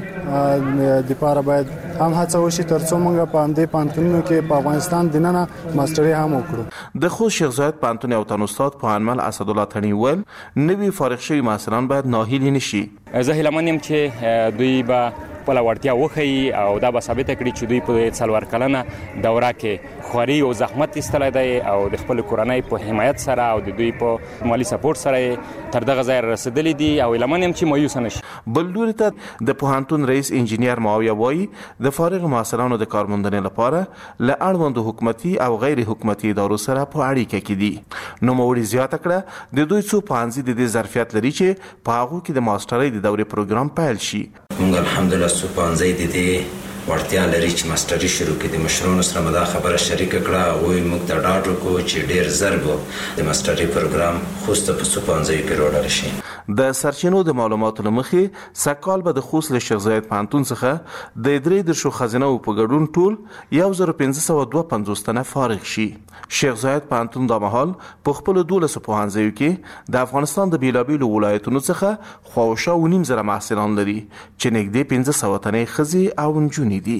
د لپاره باید هم هڅه وشي ترڅو موږ په همدې پانتونونو کې په افغانستان دننه ماسترۍ هم وکړو. د خوست شیخ زاید پانتون او تن استاد پوهنمل اسدالله تڼي ویل نوي فارغ شوي محصلان باید ناهیلي نشي. زه هیله من یم چې دوی به خپله وړتیا وښیي او دا به ثابته کړي چې دوی په څلور کلنه دوره کې خواري او زحمت ایستلی دی او د خپل کورنۍ په حمایت سره او د دوی په مالی سپورټ سره تر دغه ځای رسېدلي دي او هیله من یم چې مایوسه نشي. بل لوري ته د پوهنتون رئیس انجینیر معاویه وایي د فارغ محصلانو د کارموندنې لپاره له اړوندو حکومتي او غیر حکومتي ادارو سره په اړیکه کې دي. نوموړي زیاته کړه د دوی څو پوهنځي د دې ظرفیت لري چې په هغو کې د ماسټرۍ د دورې پروګرام پیل شي. موږ الحمدلله څو پوهنځي د دې وړتیا لري چې ماسټري شروع کړي. د مشرانو سره مو دا خبره شریکه کړه هغوی موږ ته ډاډ وکړو چې ډېر زر به د ماسټري پروګرام خوست په څو پوهنځیو کې راوړل شي. د سرچینو د معلوماتو له مخې سږ کال به د خوست له شیخ زاید پوهنتون څخه د درې دیرشو ښځینهو په ګډون ټول یو زر پنځه سوه دوه پنځوس تنه فارغ شي. شیخ زاید پوهنتون دا مهال په خپلو دولسو پوهنځیو کې د افغانستان د بېلابېلو ولایتونو څخه خواوشا اوه نیم زره محصلان لري چې نږدې پنځه سوه تنې ښځې او نجونې دي.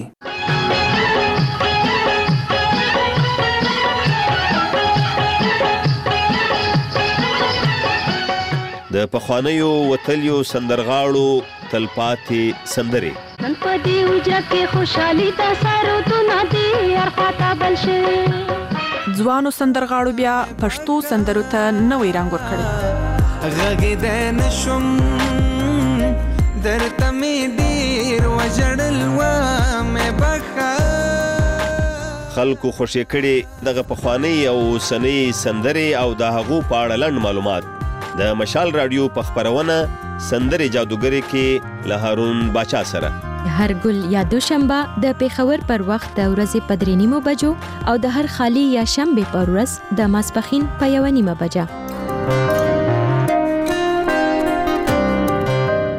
د پخوانیو وتلیو سندرغاړو تلپاتې سندرې نن په دې وجه کې خوشحالي دا سرودونه دي هر خواته بل شي. ځوانو سندرغاړو بیا پښتو سندرو ته نوی رنګ ورکړی. غږېدی نشم درته مې ډېر وژړل ومې بخښه. خلکو خوشې کړي دغه پخوانۍ او اوسنۍ سندرې او د هغو په اړه لنډ معلومات د مشال رادیو په خپرونه سندرې جادوګرې کې له هارون باچا سره هر ګل یا دوشنبه د پیښور پر وخت د ورځې په درې نیمو بجو او د هر خالی یا شنبه پر ورځ د ماسپښین په یوه نیمه بجه.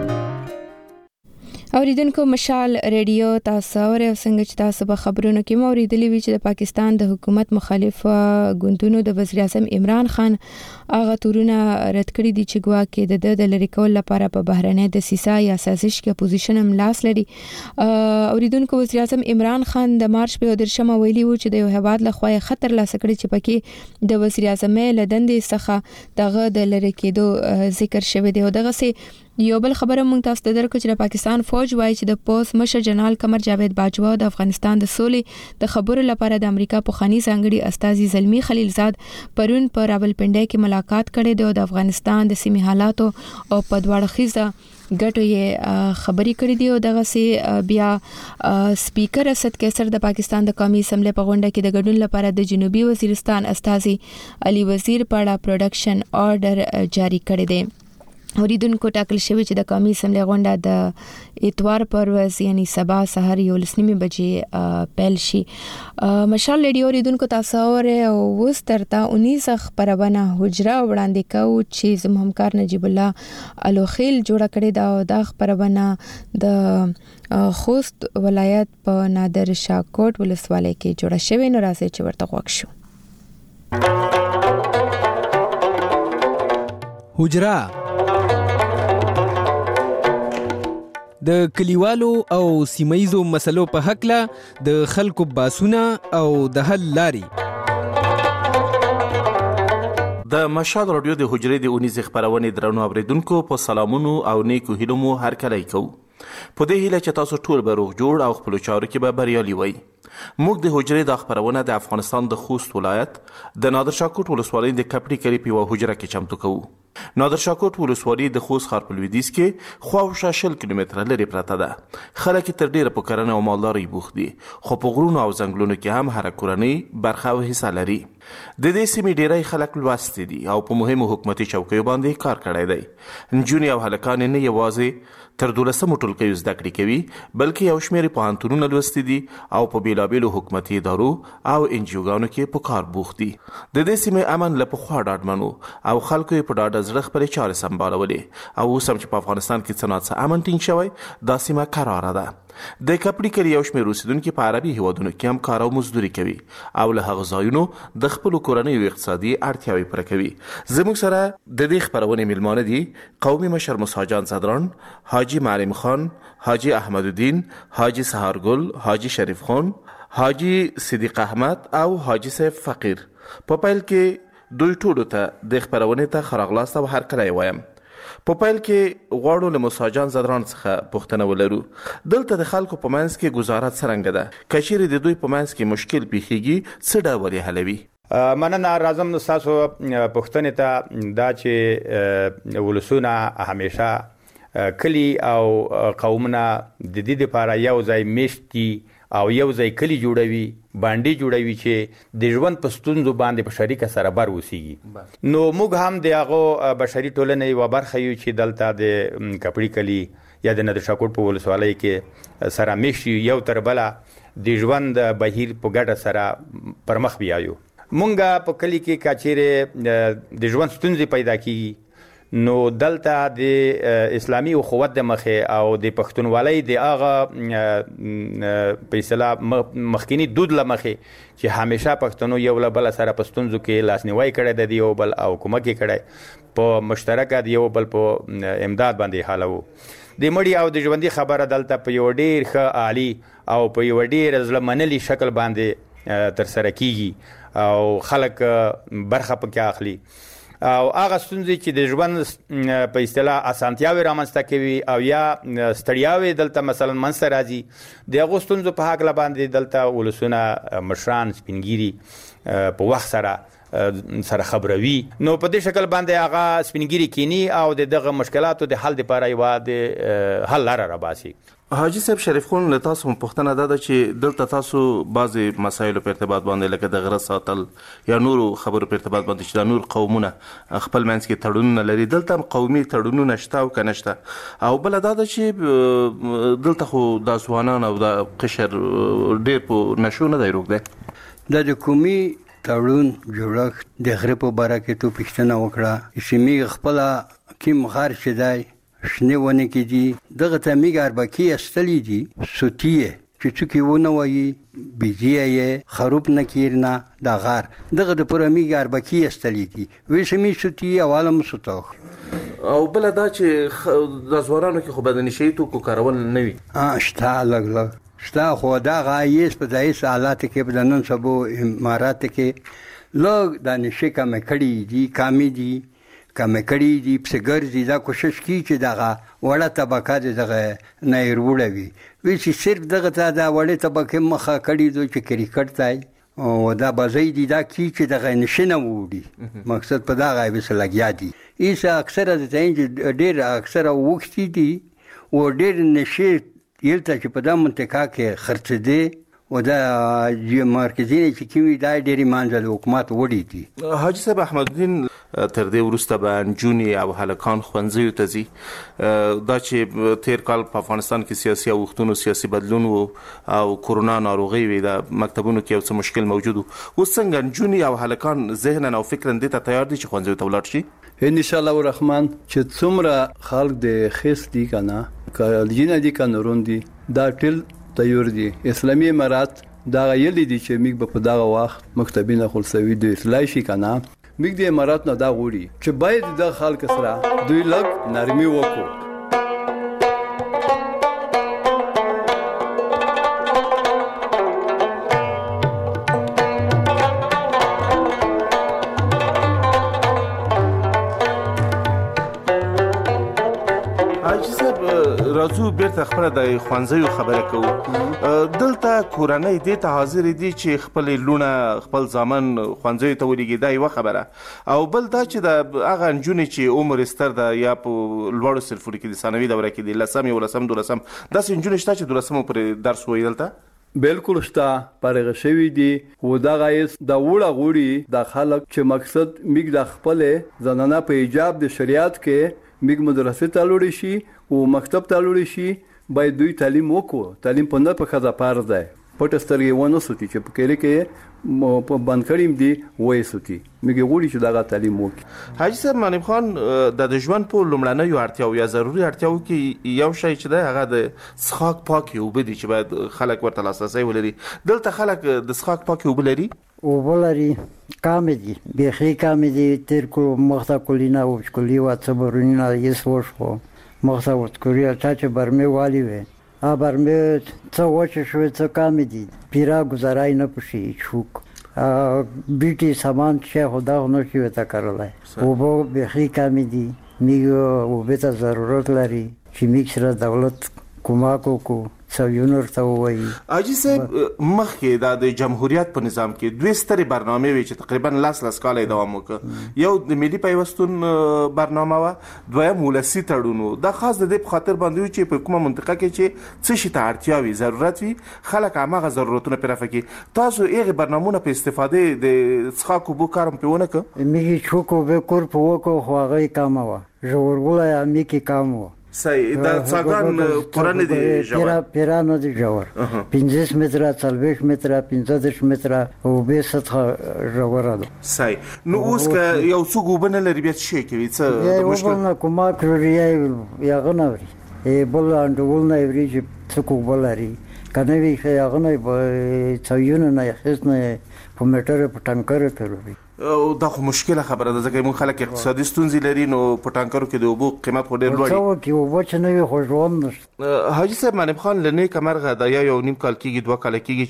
اوریدونکو مشال ریډیو تاسو اورئ څنګه چې تاسو په خبرونو کې مو اوریدلې وی چې د پاکستان د حکومت مخالف ګوندونو د وزیر اعظم عمران خان هغه تورونه رد کړی دي چې ګواکې د د لری کول لپاره په بهرنۍ د سیسا یا سازش کې اپوزیشن هم لاس لري. اوریدونکو وزیر اعظم عمران خان د مارچ په درشمه ویلي و چې د یو هواد له خوای خطر لا سکړي چې پکې د وزیر اعظم له دندې څخه دغه د لری کېدو ذکر شوی دی. او دغه سي یو بل خبره مونږ تاسو ته درکو چې د پاکستان فوج وایي چې د پوس مشر جنرال قمر جاوید باجوا د افغانستان د سولې د خبرو لپاره د امریکا پوخانی ځانګړي استاذي زلمی خلیلزاد پرون په راولپنډي کې ملاقات کړې ده او د افغانستان د سیمې حالاتو او په دواړه ګټو یې خبري کړې دي. او دغه سي بیا سپیکر اسد کیسر د پاکستان د قومي اسمبلی په غونډه کې د ګډون لپاره د جنوبي وزیرستان استاذي علي وزیر په پروډکشن آرډر جاری کړی دی. اوریدونکو ټاکل شوی چې د قومي اسمبلی غونډه د اتوار پر ورځ یعنی سبا سحر یو لسنیمه بجې پیل شي. مشال ریډیو اوریدونکو تاسو اورئ او اوس ترتا انیس خبرونه حجره وړاندې کوي چې زموږ همکار نجیب الله الوخیل جوړ کړی دا او د خبرونه د خوست ولایت په نادر شاه کوټ ولسوالۍ کې جوړه شوی. نو راځي چې ورته غوښ شو. حجره د کلیوالو او سیمایزو مسلو په حق له د خلکو باسونه او د حل لاري. د مشال رادیو د حجرې د اونیز خبرونه درنو اوریدونکو په سلامونو او نیکو هیلو مو هر کله کو. په دې هیله چې تاسو ټول به روغ جوړ او خپل چارو کې به بریالي وي. موږ د حجرې د خبرونه د افغانستان د خوست ولایت د نادر شاه کوټ ولسوالۍ د کپړی کلی په حجره کې چمتو کوو. نادر شاه کوټ ولسوالۍ د خوست ښار په لویدیځ کې خواوشا شل کیلومتره لري پرته ده. خلک تر ډیره په کرنه او مالدارۍ بوخت دي خو په غرونو او ځنګلونو کې هم هر کورنۍ برخه او حصہ لري. د دې سیمې ډیری خلک لوست دي او په مهمو حکومتي چوکیو باندې کار کړی دی. نجونې او هلکان نه یوازې تر دولسمو ټولګیو زده کړې کوي بلکې یو شمېر پوهنتونونه لوستي دي او په بیلابیلو حکومتي ادارو او انجیوګانو کې په کار بوخت دي. د دې سیمې امن له پخوا ډاډمن او خلکو یې په ډاډه زړه خپلې چارې سمبالولې او اوس هم چې په افغانستان کې څه ناڅه امن ټینګ شوی دا سیمه قراره ده. د کپړی کلی یو شمېر اوسیدونکي په عربي هیوادونو کې هم کار او مزدوري کوي او له هغه ځایونو د خپلو کورنیو اقتصادي اړتیاوې پوره کوي. زموږ سره د دې خبرونې میلمانه دي قومي مشر موسی جان صدران، حاجی معلم خان، حاجی احمد الدین، حاجی سهارګل، حاجی شریف خان، حاجی صدیق احمد او حاجی سیف فقیر. په پیل کې دوی ټولو ته د خبرونې ته ښه راغلاست او هر کله وایم. په پیل کې غواړو له موسی جان صدران څخه پوښتنه ولرو دلته د خلکو په منځ کې گزارت څرنګه ده؟ که چیرې د دوی په منځ کې مشکل پیښیږي څه ډول یې حلوي؟ مننه. راځم نو تاسو پوښتنې ته دا چې ولسونه همیشه کلی او قومونه د دې لپاره یو ځای میشتي او یو ځای کلی جوړوي باندې جوړوي چې د ژوند په ستونزو باندې په شریکه سره بر اوسیږي. نو موږ هم د هغه بشري ټولنې یوه برخه یو چې دلته د کپړی کلی یا د نادر شاه کوټ په ولسوالۍ کې سره میشي یو تر بله د ژوند بهیر په ګډه سره پر مخ بیایو. مونږ په کلی کې که چیرې د ژوند ستونزې پیدا کیږي نو دلته د اسلامي اخوت د مخې او د پښتونولۍ د هغه په اصطلاح مخکینی دود له مخې چې همیشه پښتنو یو له بل سره په ستونزو کې لاسنیوی کړی دی یو بل او کومک یې کړی په مشترکه د یو بل په امداد باندې حالو. د مړي او د ژوندي خبره دلته په یو ډیر ښه عالی او په یو ډیر زړه منلي شکل باندې ترسره کیږي او خلک برخه پکې اخلي او هغه ستونزې چې د ژوند په اصطلاح اسانتیاوې رامنځته کوي او یا ستړیاوې دلته مثلا منځته راځي د هغو ستونزو په هکله باندې دلته ولسونه مشران سپینګیري په وخت سره سره خبروي. نو په دې شکل باندې هغه سپینګیري کینی او د دغه مشکلاتو د حل لپاره یوه د حل لاره راباسي. حاجی صاحب شریف خان له تاسو پوښتنه ده چې دلته تاسو بعضې مسایلو په ارتباط باندې لکه د غره ساتل یا نورو خبرو په ارتباط باندې چې د نور قومونه خپل منځ کې تړونونه لري دلته هم قومي تړونونه شته او که نه شته او بله دا ده چې دلته خو دا ځوانان او دا قشر ډېر په نشو نه دی روږ دی. دا د قومي تړون جوړښت د غره په باره کې تو پوښتنه وکړه سیمې خپله کوم غار چې دی شنه ونه کې دي دغه ته میګ اربکی استلې دي سوتیه چې څوک ونه وایي بيجيه خروب نکیرنا دا غار دغه د پرمی ګاربکی استلې دي وېشمې شتي اوالم سوتو او بل دا چې د زورانو کې خو بدن شي تو کو کارول نه وي اه شتا لګ لګ شتا خو دا غایس په دای حالات کې بدنن سبو امارات کې لوګ د نشي کم کړي دي کامې دي کم کړي دي په ګرځي دا کوشش کی چې دغه وړه طبقه دغه نه وروړوي وی چې صرف دغه ته دا وړه طبقه مخه کړي دوی چې کرکټ تای او دا بځای دي دا کی چې دغه نشنه وړي مقصد په دا غایب سره لګیا دي ایسه اکثره د تین ډیر اکثره وخت دي او ډیر نشي یلته چې په دا منطقه کې خرڅ دي او دا مرکزي چې کیوي دا ډېری مانځل حکومت وړي دي حاجی صاحب احمد الدین تر دې وروسته به جونی او هلکان خوندزیو ته ځي دا چې تیر کال په افغانستان کې سیاسي اوختونو سیاسي بدلون او کورونا ناروغي وي د مکتبونو کې یو څه مشکل موجود و څنګه جونی او هلکان ذهنا او فکرا دې ته تیار دي چې خوندزیو ته ولاړ شي ان شاء الله الرحمن چې څومره خلک د خېس دي کنه کله دي کنه روندي دا ټل تیار دي اسلامي امارات دا یلی دي چې موږ په دغه وخت مکتبینه خلصوي د اصلاح شي کنه موږ د امارات نه دا غوړي چې باید د خلک سره دوی لګ نرمي وکړو راځو بیرته خپل د خوانزیو خبره کوو دلته کورنۍ دې ته حاضر دي چې خپل لونه خپل ځامن خوانزیو ته ولېږي دا یو خبره او بل دا چې د هغه نجونې چې عمر ستر ده یا په لوړو صنفونو کې د ثانوي دوره کې د لسم یو لسم دولسم داسې نجونې شته چې دولسمو پرې درس وایي دلته بالکل شته پرغه شوی دي و دا غایس دا وړه غوړي د خلک چې مقصد میګ د خپل زنانه په ایجاب د شریعت کې میګ مدرسې ته لوري شي او مکتب ته لوري شي باید دوی تعلیم وکړو تعلیم په نه په خزه پار دی پټ سترګې ونه سوتي چې په کله کې په باندې کړیم دي وای سوتي میګ غوړي چې دا تعلیم وکړي حاجی صاحب منیم خان د ژوند په لومړنۍ اړتیاو یا ضروري اړتیاو کې یو شی چې دی هغه د څښاک پاکي اوبه دي چې باید خلک ورته لاسرسی ولري دلته خلک د څښاک پاکي اوبه لري اوبه لري کم دي بیخي کم دي تر کو مخته کولینا او کولی وا صبرونه یې سوشو مخته ورتکوري تا چې برمه والی وي ا برمه څو وچه شوې څو کم دي پیرا گزارای نه پشي چوک بیٹی سامان چې خدا نو شي وتا کارلای اوبه بیخي کم دي میګو اوبه ته ضرورت لري چې میک سره دولت کوماکو کو سویونر ته وایي حاجی صاحب مخکې د جمهوریت په نظام کې دوه سترې برنامه وي چې تقریبا لاس لاس کال دوام وکړ یو د ملي پیوستون برنامه وا دویم ولسی تړونو دا خاص د دې په خاطر باندې چې په کومه منطقه کې چې څه شي ته اړتیا وي ضرورت وي خلک هغه ضرورتونه پرې فکر تاسو هغه برنامهونه په استفاده د څخه بو کارم پیونه ک میږي چوکو به کور په وکو خو هغه کامه وا جوړګولا یا میکی کامو صحیح دا څنګه قران دی جوړ پیرانو دی جوړ پنځه متره څلوېښت متره پنځه متره او به سطح جوړه ده صحیح نو اوس که یو څوک وبنه لري بیا شي کوي څه مشکل نه کومه کړی یا غنوري ای بل انډول نه وری چې څوک وبلري کنه وی یا غنوي په څویونه نه هیڅ نه په میټر په ټانکر کوي او دا خو مشکله خبره ده ځکه موږ خلک اقتصادي ستونزې لري نو په ټانکرو کې د اوبو قیمت خو ډېر لوړ دی څو کې اوبه چې نه وي خو ژوند نشته حاجی صاحب منیم خان لنی کمرغه د یو نیم کال کېږي دوه کال کېږي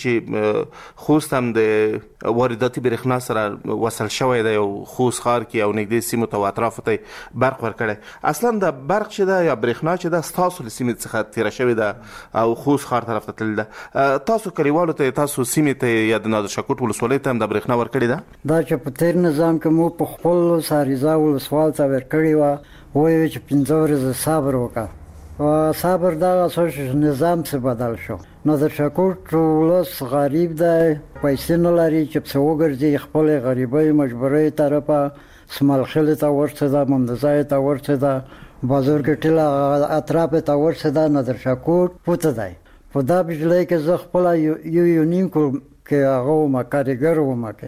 چې خوست هم د وارداتي برېښنا سره وصل شوی دی او خوست ښار کې او نږدې سیمو ته اطرافو ته برق ورکړی اصلا د برق چې ده یا برېښنا چې ده ستاسو له سیمې څخه تېره شوې ده او خوست ښار طرف ته تللې ده تاسو کلیوالو ته تاسو سیمې ته یا د نادر شاه کوټ ولسوالۍ ته هم د برېښنا ورکړې ده دا چې تیر نظام کې مو په خپل ساریزا ولسوال ته ورکړی و وایي چې پنځه ورځې صبر وکړه او صبر دا اساس نظام څخه بدل شو نو د شکوټ ولس غریب دی پیسې نه لري چې څه وګرځي خپل غریبۍ مجبورۍ طرفه سمالخل ته ورته دا ممدزای ته ورته دا بازار کې ټیلا اطراف ته ورته دا نظر شکوټ پوته دی په دا بجلی کې زه خپل یو یو نیم کو کې هغه ما کارګر و ما کې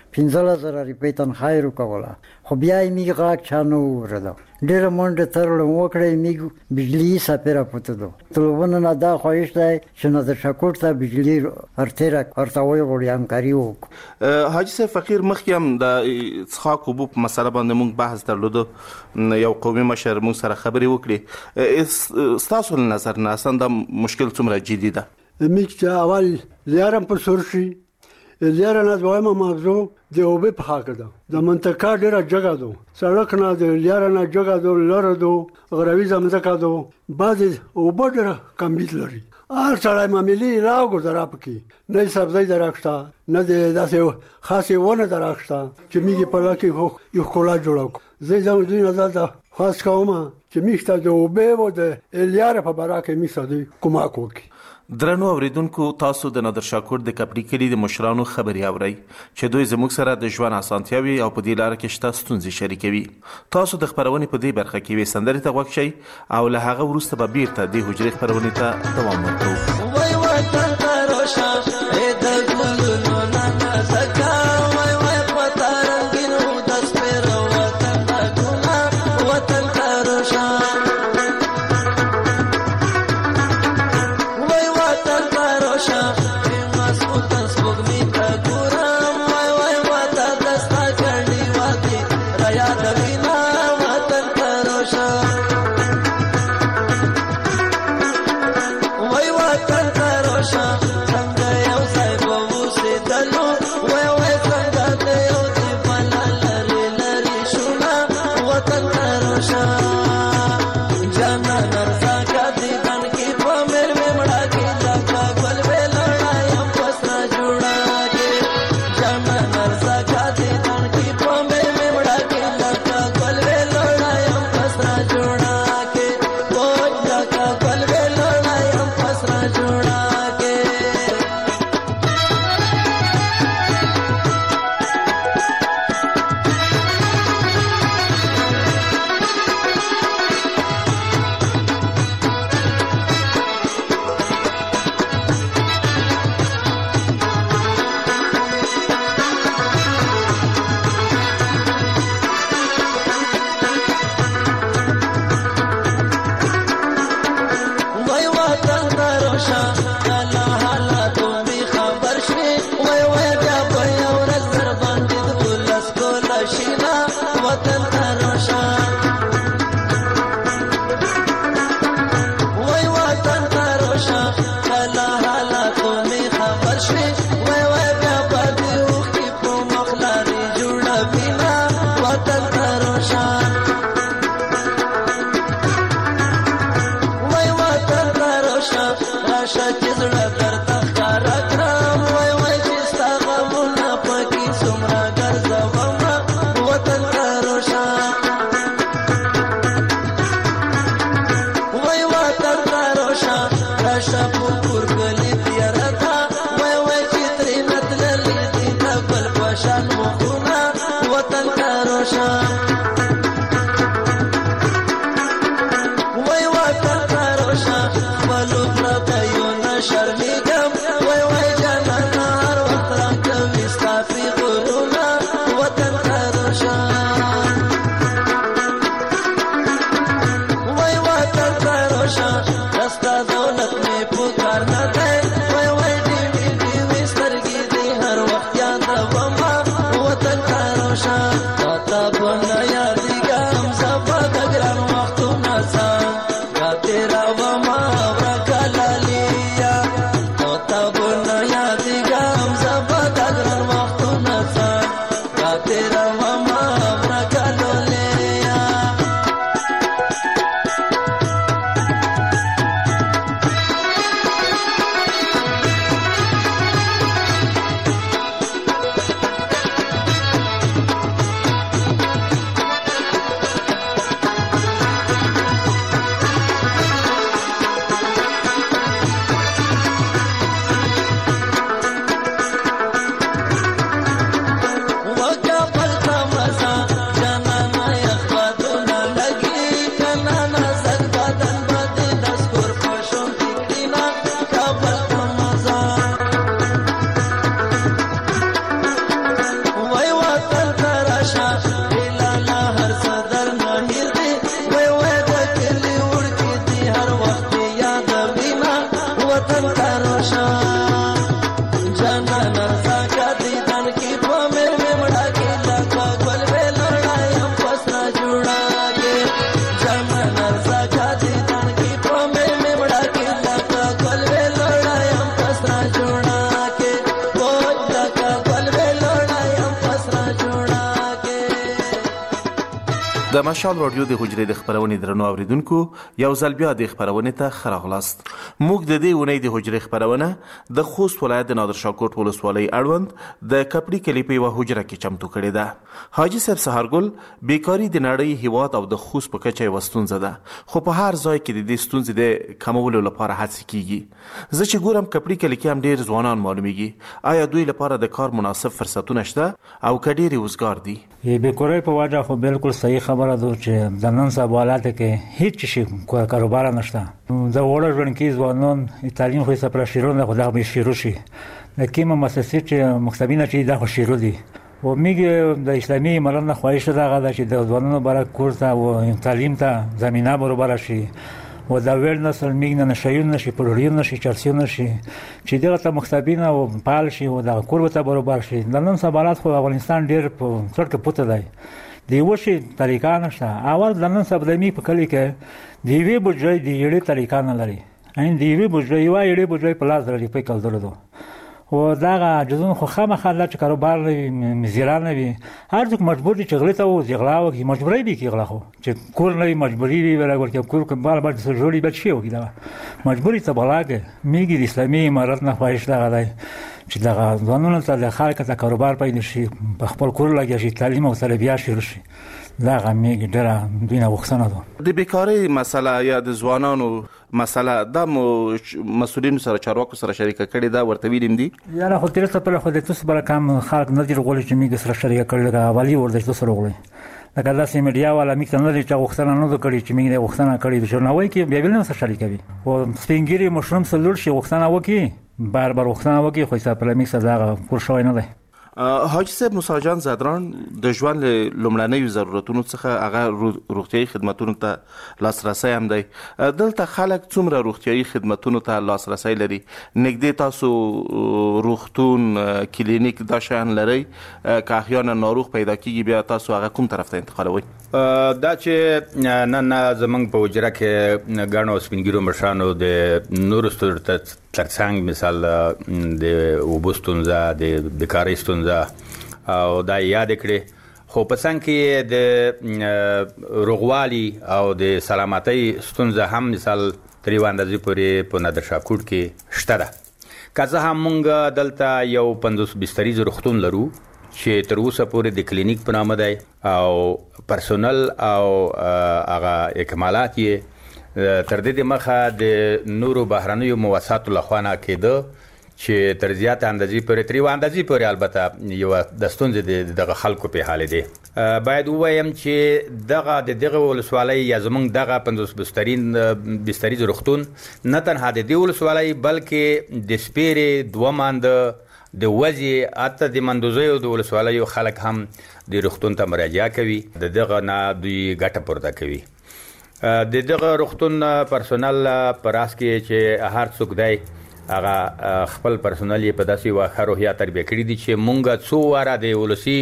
پنځلس زره روپۍ تنخوا یې ورکوله، خو بیا یې میږ غاښ چا نه واورېده. ډېره منډه ترړم وکړه یې میږ بجلي څپې راپوتېدو. طلبونه نه دا خواهش دی چې نادرشاه کوټ ته بجلي ارتې ورته وغواړي، همکاري وکړو. حاجي صاحب فقیر مخکې هم د څښاک اوبو په مسله باندې موږ بحث درلودو، یو قومي مشر موږ سره خبرې وکړې. ستاسو له نظر نه اصلا دا مشکل څومره جدي ده؟ میږ چې اول لیارم پر سور شي، لیاره نه دویمه موضوع د اوبه په حق ده. د منطقه ډیره جګه ده، سړک نه د لیاره نه جګه ده، لاره ده، غرویزه مځکه ده، بعضې اوبه ډیره کمبیت لري. هر سړی معاملې راوګرځه را پکې، نه یې سبزۍ درک شته، نه د داسې خاصې ونه درک شته چې میږ په لاره کې یو ښکلا جوړه کړو. زه د دوی نظر ته خواست کوم چې میږ ته د اوبې او د لیاره په باره کې میږ ته دوی کومک وکړي. درنو اوریدونکو، تاسو د نادرشاه کوټ د کپړی کلي د مشرانو خبري اورئ چې دوی زموږ سره د ژوند اسانتیاوي او په دې لار کې شته ستونزې شریکوي. تاسو د خبرونې په دې برخه کې وې سندرې ته غوږ شئ او له هغه وروسته به بیرته د حجرې خبرونې ته دوام ورکوو. وای وطن تروشه اې د ګلونو نه زکا، وای وای پتا رنگینو د سپېرو وطن غږونه، وطن تروشه د مشال رادیو د حجرې د خبرونې درنو اوریدونکو یو ځل بیا د خبرونې ته ښه راغلاست. موږ د دې اونۍ د حجرې خبرونه د خوست ولایت د نادر شاه کوټ ولسوالۍ اړوند د کپړي کلي په یوه حجره کې چمتو کړې ده. حاجي صاحب سهارګل بیکاري د نړۍ هیواد او د خوست په کچه یوه ستونزه ده، خو په هر ځای کې د دې ستونزې د کمولو لپاره هڅې کیږي. زه چې ګورم کپړي کلي کې هم ډېر ځوانان معلومیږي. آیا دوی لپاره د کار مناسب فرصتونه شته او که ډېرې وزګار دي؟ بیکارۍ په وجه خو بالکل صحیح خبره ده چې د نن سبا حالاتو کې هیڅ شي کاروبار نشته. د وړو ژوندکي ځوانان تعلیم خو یې سپاره شروع نه، خو دا به شروع شي. د کومه مؤسسې چې مکتبونه چې دا خو شروع دي و میگه د اسلامی امارات نه خواهش دغه ده چې د ځوانانو برای کورس او تعلیم ته زمینه برابر شي و دا ویل نسل میگه نشایون نشي پروریون نشي چرسیون نشي چې دغه ته مکتبونه او پال شي و د کور ته برابر شي. د نن سبا حالات خو افغانستان ډیر په څړ کې پته دی. دی وشي طریقه نشته. اول د نن سبا د می په کلی کې دی وی بوجای دی یړې طریقه نه لري. ان دی وی بوجای یو یړې بوجای په لاس لري په کال درلودو و دغه جزون خو خامخا د کاروبار مزیران نه وي. هر څوک مجبور دي چې غلې ته و زغلا و کی مجبورې دي کی غلا خو چې کور نه مجبورې وي ولا ورته کور کې بار بار څه جوړي بچي و کی دا مجبورې ته بلاګه میګي د اسلامي امارات نه خواهش دغه دی چې دغه ځوانانو ته د خلک ته کاروبار پیدا شي، په خپل کور لګي شي، تعلیم او تربیه شروع شي. دا غمیږي ډېره دینه وښنه ده. د بیکارۍ مسله یا د ځوانانو مسله د مسؤلینو سره چارواکو سره شریکه کړې ده ورته ویلم دي یا نه خو تر څه په خو د تاسو بل کم خلک نه دي غوړي چې میګ سره شریکه کړل دا والی ورته تاسو غوړي لکه داسې میډیا والا میګ نه دي چې وښنه نه کړی چې میګ وښنه کړی د ژورناوي کې بیا ویل نه سره شریکه وي او سپینګری مشروم سلول شي وښنه وکي بار بار وښنه وکي خو څه په میګ سره دا کور شوی نه دی. حاجي صاحب موسی جان زادران د ژوند لومړنیو ضرورتونو څخه هغه روغتیايي خدماتونو ته لاسرسی هم دی. دلته خلک څومره روغتیايي خدماتونو ته لاسرسی لري؟ نږدې تاسو روغتون کلینیک دا شیان لرئ؟ که احیانا ناروغ پیدا کیږي بیا تاسو هغه کوم طرف ته انتقالوئ؟ دا چې نن زمونږ په حجره کې ګڼو سپینګیرو مشرانو د نورو ستونزو ترڅنګ مثال د اوبو ستونزه، د بیکارۍ ستونزه او دا یاد کړي، خو په څنګ کې د روغوالي او د سلامتۍ ستونزه هم مثال تر یوه اندازې پورې په نادر شاه کوټ کې شته ده. که څه هم موږ دلته یو پنځوس بستریز روغتون لرو چې تر اوسه پورې د کلینیک په نامه دی او پرسونل او هغه اکمالات یې تر دې مخه د نورو بهرنیو موسساتو لخوا نه کېده چې تر زیاته اندازې پورې تر یوه اندازې پورې البته یو د ستونزې دغه خلکو په حال دی. باید ووایم چې دغه د دغه ولسوالۍ یا زمونږ دغه پنځوس بسترین بستریز روغتون نه تنها د دې ولسوالۍ بلکې د سپیرې دوه مانده د وځي اته د مندوزیو د ولسوالیو خلک هم د روغتون ته مراجعه کوي، د دغه نه دوی ګټه پورته کوي. د دغه روغتون پرسونل په راس کې چې هر څوک دی هغه خپل پرسونل یې په داسې یوه ښه روحیه تربیه کړي دي چې مونږ څو واره د ولسي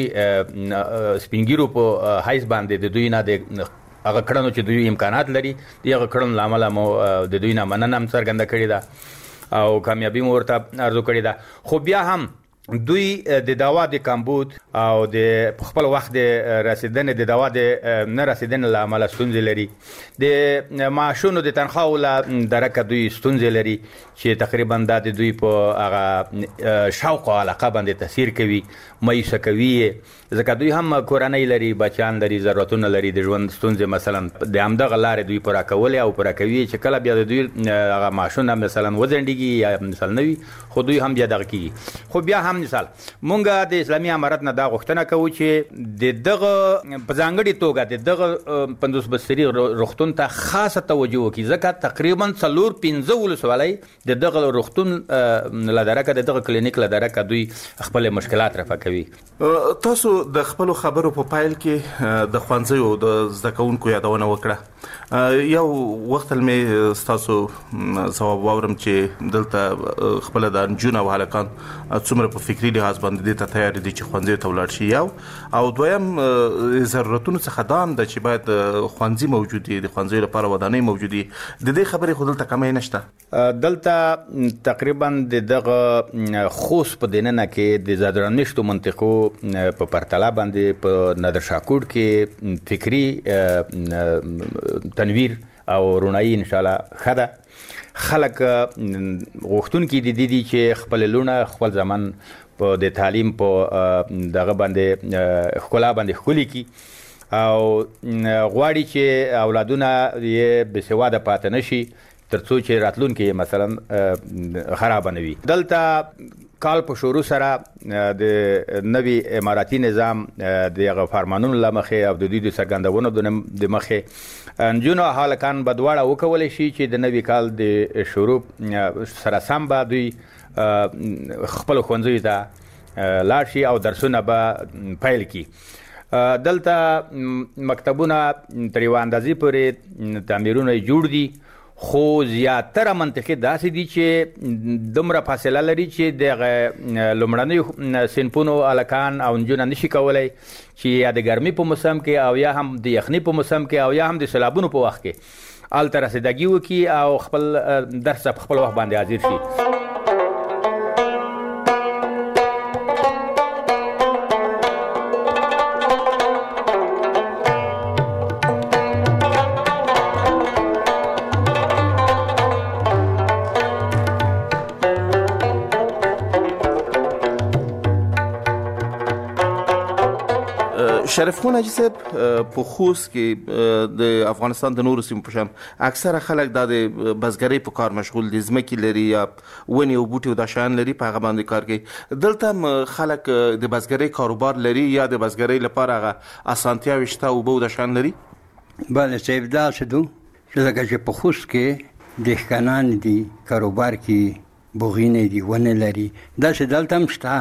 سپینګیرو په حیث باندې د دوی نه د هغه کړنو چې دوی امکانات لري د هغه کړنو له امله مو د دوی نه مننه هم څرګنده کړې ده او کامیابي مو ورته ارزو کړې ده. خو بیا هم دوی د دوا د کمبود او د خپل وخت د رسیدنې د دوا د نه رسیدنې له امله ستونزې لري. د معاشونو د تنخواو له درکه دوی ستونزې لري چې تقریبا دا د دوی په هغه شوق او علاقه باندې تاثیر کوي، مایوسه کوي، ځکه دوی هم کورنۍ لري، بچیان لري، ضرورتونه لري، د ژوند ستونزې مثلا د همدغه لارې دوی پوره کولې او پوره کوي چې کله بیا د دوی هغه معاشونه مثلا وځنډېږي یا مثلا نه وي خو دوی هم بیا دغه کېږي. خو بیا هم مثال مونږ د اسلامي امارت نه دا غوښتنه کوو چې د دغه په ځانګړې توګه د دغه پنځوس بستري روغتون ته خاصه توجه وکړي، ځکه تقریبا څلور پنځه ولسوالۍ د دغه روغتون له درکه د دغه کلینیک له درکه دوی خپل مشکلات رفع کوي. تاسو د خپلو خبرو په پایل کې د ښوونځیو د زده کوونکو یادونه وکړه. یو وخت مې ستاسو ځواب واورم چې دلته خپل د نجونو او هلکان څومره په په فکری لحاظ باندې ته تیار دي چې ښوونځي ته ولاړ شي یو او دویم ضرورتونو څخه دا هم ده چې باید ښوونځي موجود وي، د ښوونځیو لپاره ودانۍ موجود وي. د دې خبرې خو دلته کمی نشته. دلته تقریبا د دغه خوست په دننه کې د زادرانشتو منطقو په پرتله باندې په نادر شاه کوټ کې فکری تنویر او رونایی ان شاء الله خده خلک غوښتونکي دي دي چې خپل لونه خپل ځمن په د تعلیم په دغه باندې ښکلا باندې ښکلي کی او غواړي چې اولادونه یې بېسواده پاتې نشي ترڅو چې راتلونکي مثلا خراب نه وي. دلته کال په شروع سره د نوي اماراتي نظام د فرمانونو لمخې او د دوی د څرګندونو د مخې نجونو هلکان به دواړه وکولی شي چې د نوي کال د شروع سره سم به دوی خپلو ښوونځیو ته لاړ شي او درسونه به پیل کړي. دلته مکتبونه تر یوه اندازې پورې تعمیرونه جوړ دي، خو زیاتره منطقې داسې دي چې دومره فاصله لري چې د لومړنیو صنفونو هلکان او نجونه نشي کولی چې یا د ګرمۍ په موسم کې او یا هم د یخنۍ په موسم کې او یا هم د سیلابونو په وخت کې هلته رسیدګي وکړي او خپل درس په خپل وخت باندې حاضر شي. شریف خان حاجي صاحب، په خوست کې د افغانستان د نورو سیمو په شان اکثره خلک دا د بزګرۍ په کار مشغول دي، ځمکې لري یا ونې او بوټي او دا شیان لري، په هغه باندې کار کوي. دلته خلک د بزګرۍ کاروبار لري یا د بزګرۍ لپاره هغه اسانتیاوې شته، اوبه او دا شیان لري؟ بله صاحب، داسې دو چې لکه چې په خوست کې دهقانان دي، کاروبار کې بوغینې دي، ونې لري، داسې دلته هم شته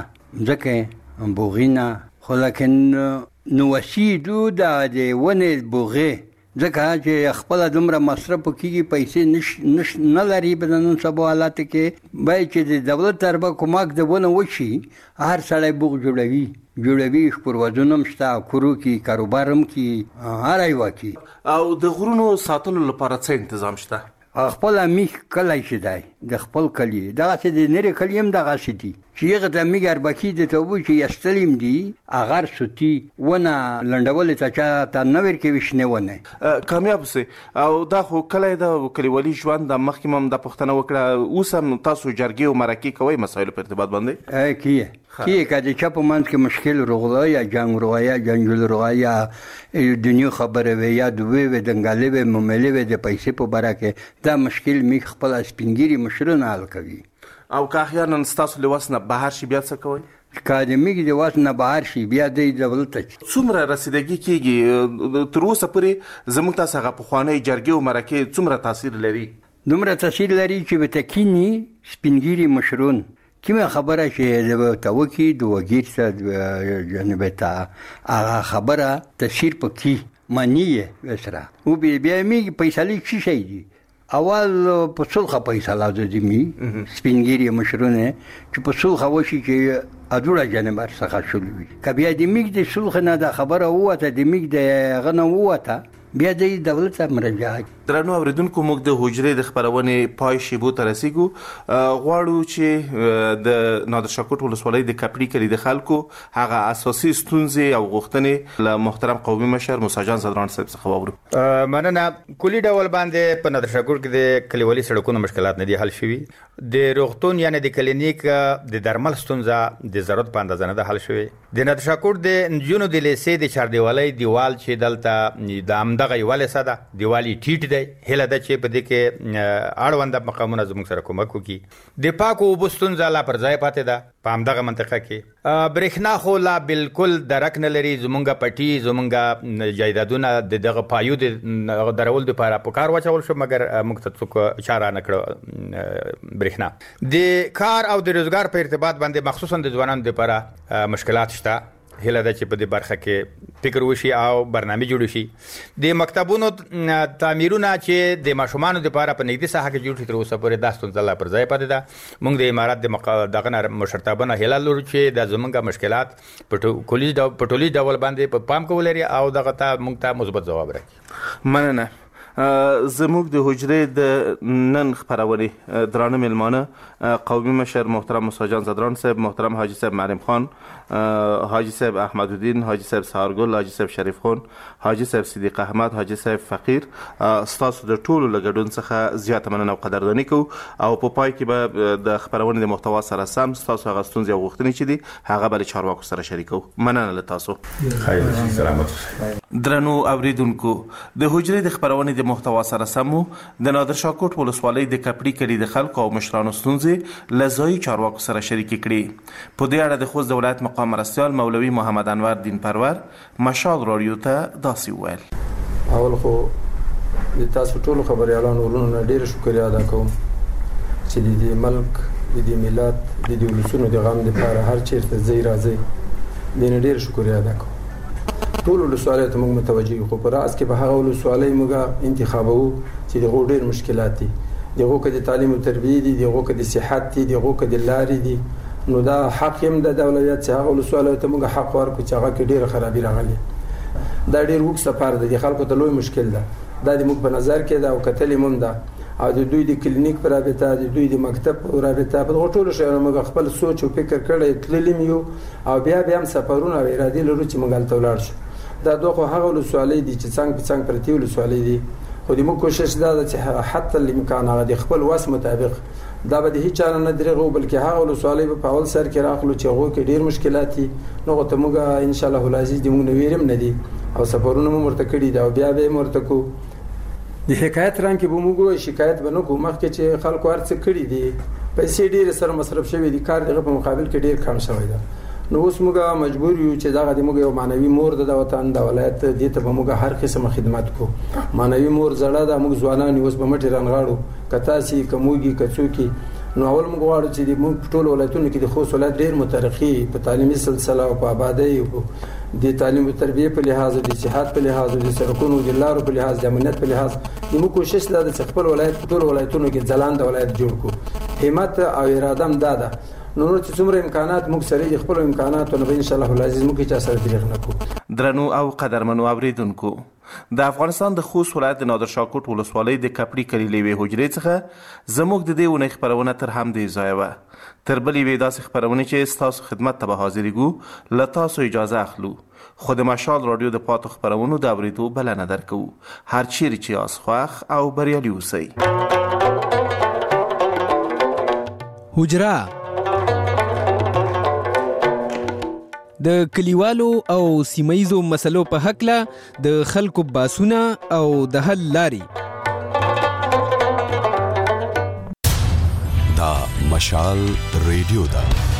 ځکه بوغینه، خو لیکن نو وسیدو دا د ونې بوغې ځکه چې خپله دومره مصرف کېږي، پیسې نش نش نه لري په نن سبا حالاتو کې. باید چې د دولت طرفه کومک د ونه وشي، هر سړی بوغ جوړوي جوړوي پروازونه هم شته، کورو کې کاروبار هم کې هر یوه کې. او د غرونو ساتلو لپاره څه تنظیم شته؟ خپل میخ کلی چې دی د خپل کلی دغسې د نرې کلي هم دغسې دي چې هغه ته میږ اربکي د ته وبو چې یستلیم دي اغر سوتي ونه لنډولې ته چا ته نه ورکوي شنې ونه کامیاب سي. او دا خو کلی د کلیوالي ژوند د مخکې هم دا پوښتنه وکړه، اوس هم تاسو جرګې او مرکې کوئ مسایلو په ارتباط باندې؟ کیه کیه که د چا په منځ کې مشکل رغله یا جنګ رغه یا جنجول رغه یا دنیا خبره وي یا دوی وي دنګالې وي مملې وي د پیسې په باره کې دا مشکل میخ خپل سپینګیري مشرونه حل کوي. او که احیانا ستاسو له وس نه بهر شي بیا څه کوئ؟ که د میږ د وس نه بهر شي بیا دی دولت ته څومره رسیدګي کېږي؟ تر اوسه پورې زموږ تاسو هغه پخوانۍ جرګې او مرکې څومره تاثیر لري؟ دومره تاثیر لري چې به تکینی سپینګیري مشرون کومه خبره چې د توکی د وګیر سره جنبه تا هغه خبره تشیر پکې معنی وسره او بیا میږ پیسې لې شي دی اول په څلخه پیسې لازم دي سپینګیری مشرونه چې په څلخه وشي چې اډوړه جنبه څخه شولوي کبه د میږ د څلخه نه د خبره وته د میږ د غنه وته بیا د دولت ته مراجعه. درنو اوریدونکو، موږ د حجرې د خبرونې پای شیبو ته رسیږو. غواړو چې د نادر شاه کوټ ولسوالۍ د کپړي کلي د خلکو هغه اساسي ستونزې او غوښتنې له محترم قومي مشر موسی جان زدران صاحب څخه واورو. مننه. کلي ډول باندې په نادر شاه کوټ کې د کلیوالي سړکونو مشکلات نه دي حل شوي، د روغتون یعنی د کلینیک د درمل ستونزه د ضرورت په اندازه نه ده حل شوي. د نادر شاه کوټ د نجونو د لیسې د چاردیوالۍ دیوال چې دلته د همدغه یواله ساده دیوالي ټیټ دی، هله ده چې په دې کې اړونده مقامونه زموږ سره کومک وکړي. د پاکو اوبو ستونزه لا پر ځای پاتې ده په همدغه منطقه کې. برېښنا خو لا بالکل درک نه لري، زمونږ پټي زمونږ جایدادونه د دغه پایو د درول دپاره په کار واچول شو، مګر موږ ته څوک چاره نه کړه برېښنا. د کار او د روزګار په ارتباط باندې مخصوصا د ځوانانو دپاره مشکلات شته. هله ده چې په دې برخه کې فکر وشي او برنامه جوړ شي. د مکتبونو تعمیرونه چې د ماشومانو لپاره په نږدې ساحه کې جوړ شي تر اوسه پورې د ستونزه لا پر ځای پاتې ده. موږ د امارات د دغه مشرتابه هله لرو چې د زمونږ مشکلات په کلیز ډول په ټولي ډول باندې په پام کول لري او دغه ته موږ ته مثبت جواب راکړي. مننه. زموږ د حجرې د نن خبرونې درانه ملمانه قومي مشر محترم موسی جان زدران صاحب، محترم حاجی صاحب معلم خان، حاجی صاحب احمد الدین، حاجی صاحب سهارګل، حاجی صاحب شریف خان، حاجی صاحب صدیق احمد، حاجی صاحب فقیر، ستاسو د ټولو له ګډون څخه زیاته مننه او قدرداني کوو او په پای کې به د خبرونې د محتوا سره سم ستاسو هغه ستونزې او غوښتنې چې دي هغه به له چارواکو سره شریکو. مننه له تاسو. خیر سلامت. درنو اوریدونکو، د حجرې د خبرونې د محتوا سره سمو د نادر شاه کوټ ولسوالۍ د کپړی کلي د خلکو او مشرانو ستونزې له ځایي چارواکو سره شریکې کړې. په دې اړه د خوست د ولایت مقام مرستیال مولوي محمد انور دین پرور مشال رادیو ته داسې وویل. اول خو د تاسو ټولو خبريالانو ورونو ډېر شکریا ادا کوم چې د دې ملک د دې ملت د دې ولسونو د غم لپاره هر چیرته ځای راځي. دې ډېر شکریا ادا کوم. ټول ولسوالۍ ته موږ متوجه یو، خو په راز کې به هغه ولسوالۍ موږ انتخابو چې دغه ډېر مشکلات دي، دغه کې د تعلیم او تربیه دي، دغه کې د صحت دي، دغه کې د لارې دي. نو دا حق هم د دولت چې هغه ولسوالۍ ته موږ حق ورکړو چې هغه کې ډېره خرابي راغلي. دا ډېر وګ سفر دی، خلکو ته لوی مشکل ده. دا د موږ په نظر کې دا او کتلې مونږ ده او د دوی د کلینیک پر رابطه، د دوی د مکتب پر رابطه، په ټولو شیانو موږ خپل سوچ او فکر کړی تللیم یو او بیا بیا هم سفرونه او ارادې لرو چې موږ هلته ولاړ شو. دا دوه هغه ولسوالۍ دي چې څنګه په څنګه پرتی ولسوالۍ دي، خو د موږ کوشش دا ده چې حتی الامکان هغه د خپل وس مطابق دا به د هیڅ چا نه درېغو، بلکې هغه ولسوالۍ په اول سر کې راخلو چې هغه کې ډېر مشکلات دي. نو ته موږ ان شاء الله العزیز د موږ نه ویرم نه دي او سفرونه مو ورته کړي دا او بیا به مرته کو د حکایت رنګ کې به موږ شکایت بنو کو مخکې چې خلکو ارڅ کړي دي، پیسې ډېر سره مصرف شوی دي، کار دغه په مقابل کې ډېر کم شوی ده. نو اوس موږ مجبور یو چې دا د موږ یو معنوي مور د وطن د ولایت دې ته به موږ هر قسم خدمت کو. معنوي مور زړه د موږ ځوانان اوس په مټي رانغاړو کتا سي کموږي کڅوکي. نو اول موږ غواړو چې د موږ ټول ولایتونو کې د خوست ولایت ډېر مترقي په تعلیمي سلسله او په آبادی او د تعلیم او تربیه په لحاظ، د صحت په لحاظ، د سرکونو د لارو په لحاظ، د امنیت په لحاظ موږ کوشش دا د خپل ولایت ټول ولایتونو کې ځلانده ولایت جوړ کو. همت او اراده هم دا ده. نو نو چې څومره امکانات موږ سره د خپل امکاناتو نه ان شاء الله العزیز موږ چې سره دریغ نه کو. درنو او قدرمنو اوریدونکو، د افغانستان د خوست ولایت د نادر شاه کوټ ولسوالۍ د کپړی کلي لوی حجرې څخه زموږ د دې ونې خبرونه تر هم دې ځای وه. تر بلې وې داسې خبرونه چې ستاسو خدمت ته به حاضرېږو له تاسو اجازه اخلو، خو د مشال رادیو د پاتو خبرونو د اورېدو بلنه درکوو. هر چیرې چې یاست خوښ او بریالي اوسئ. حجره د کلیوالو او سیمایزو مسلو په حقله د خلکو باسونه او د حل لاري. دا مشال ریډیو ده.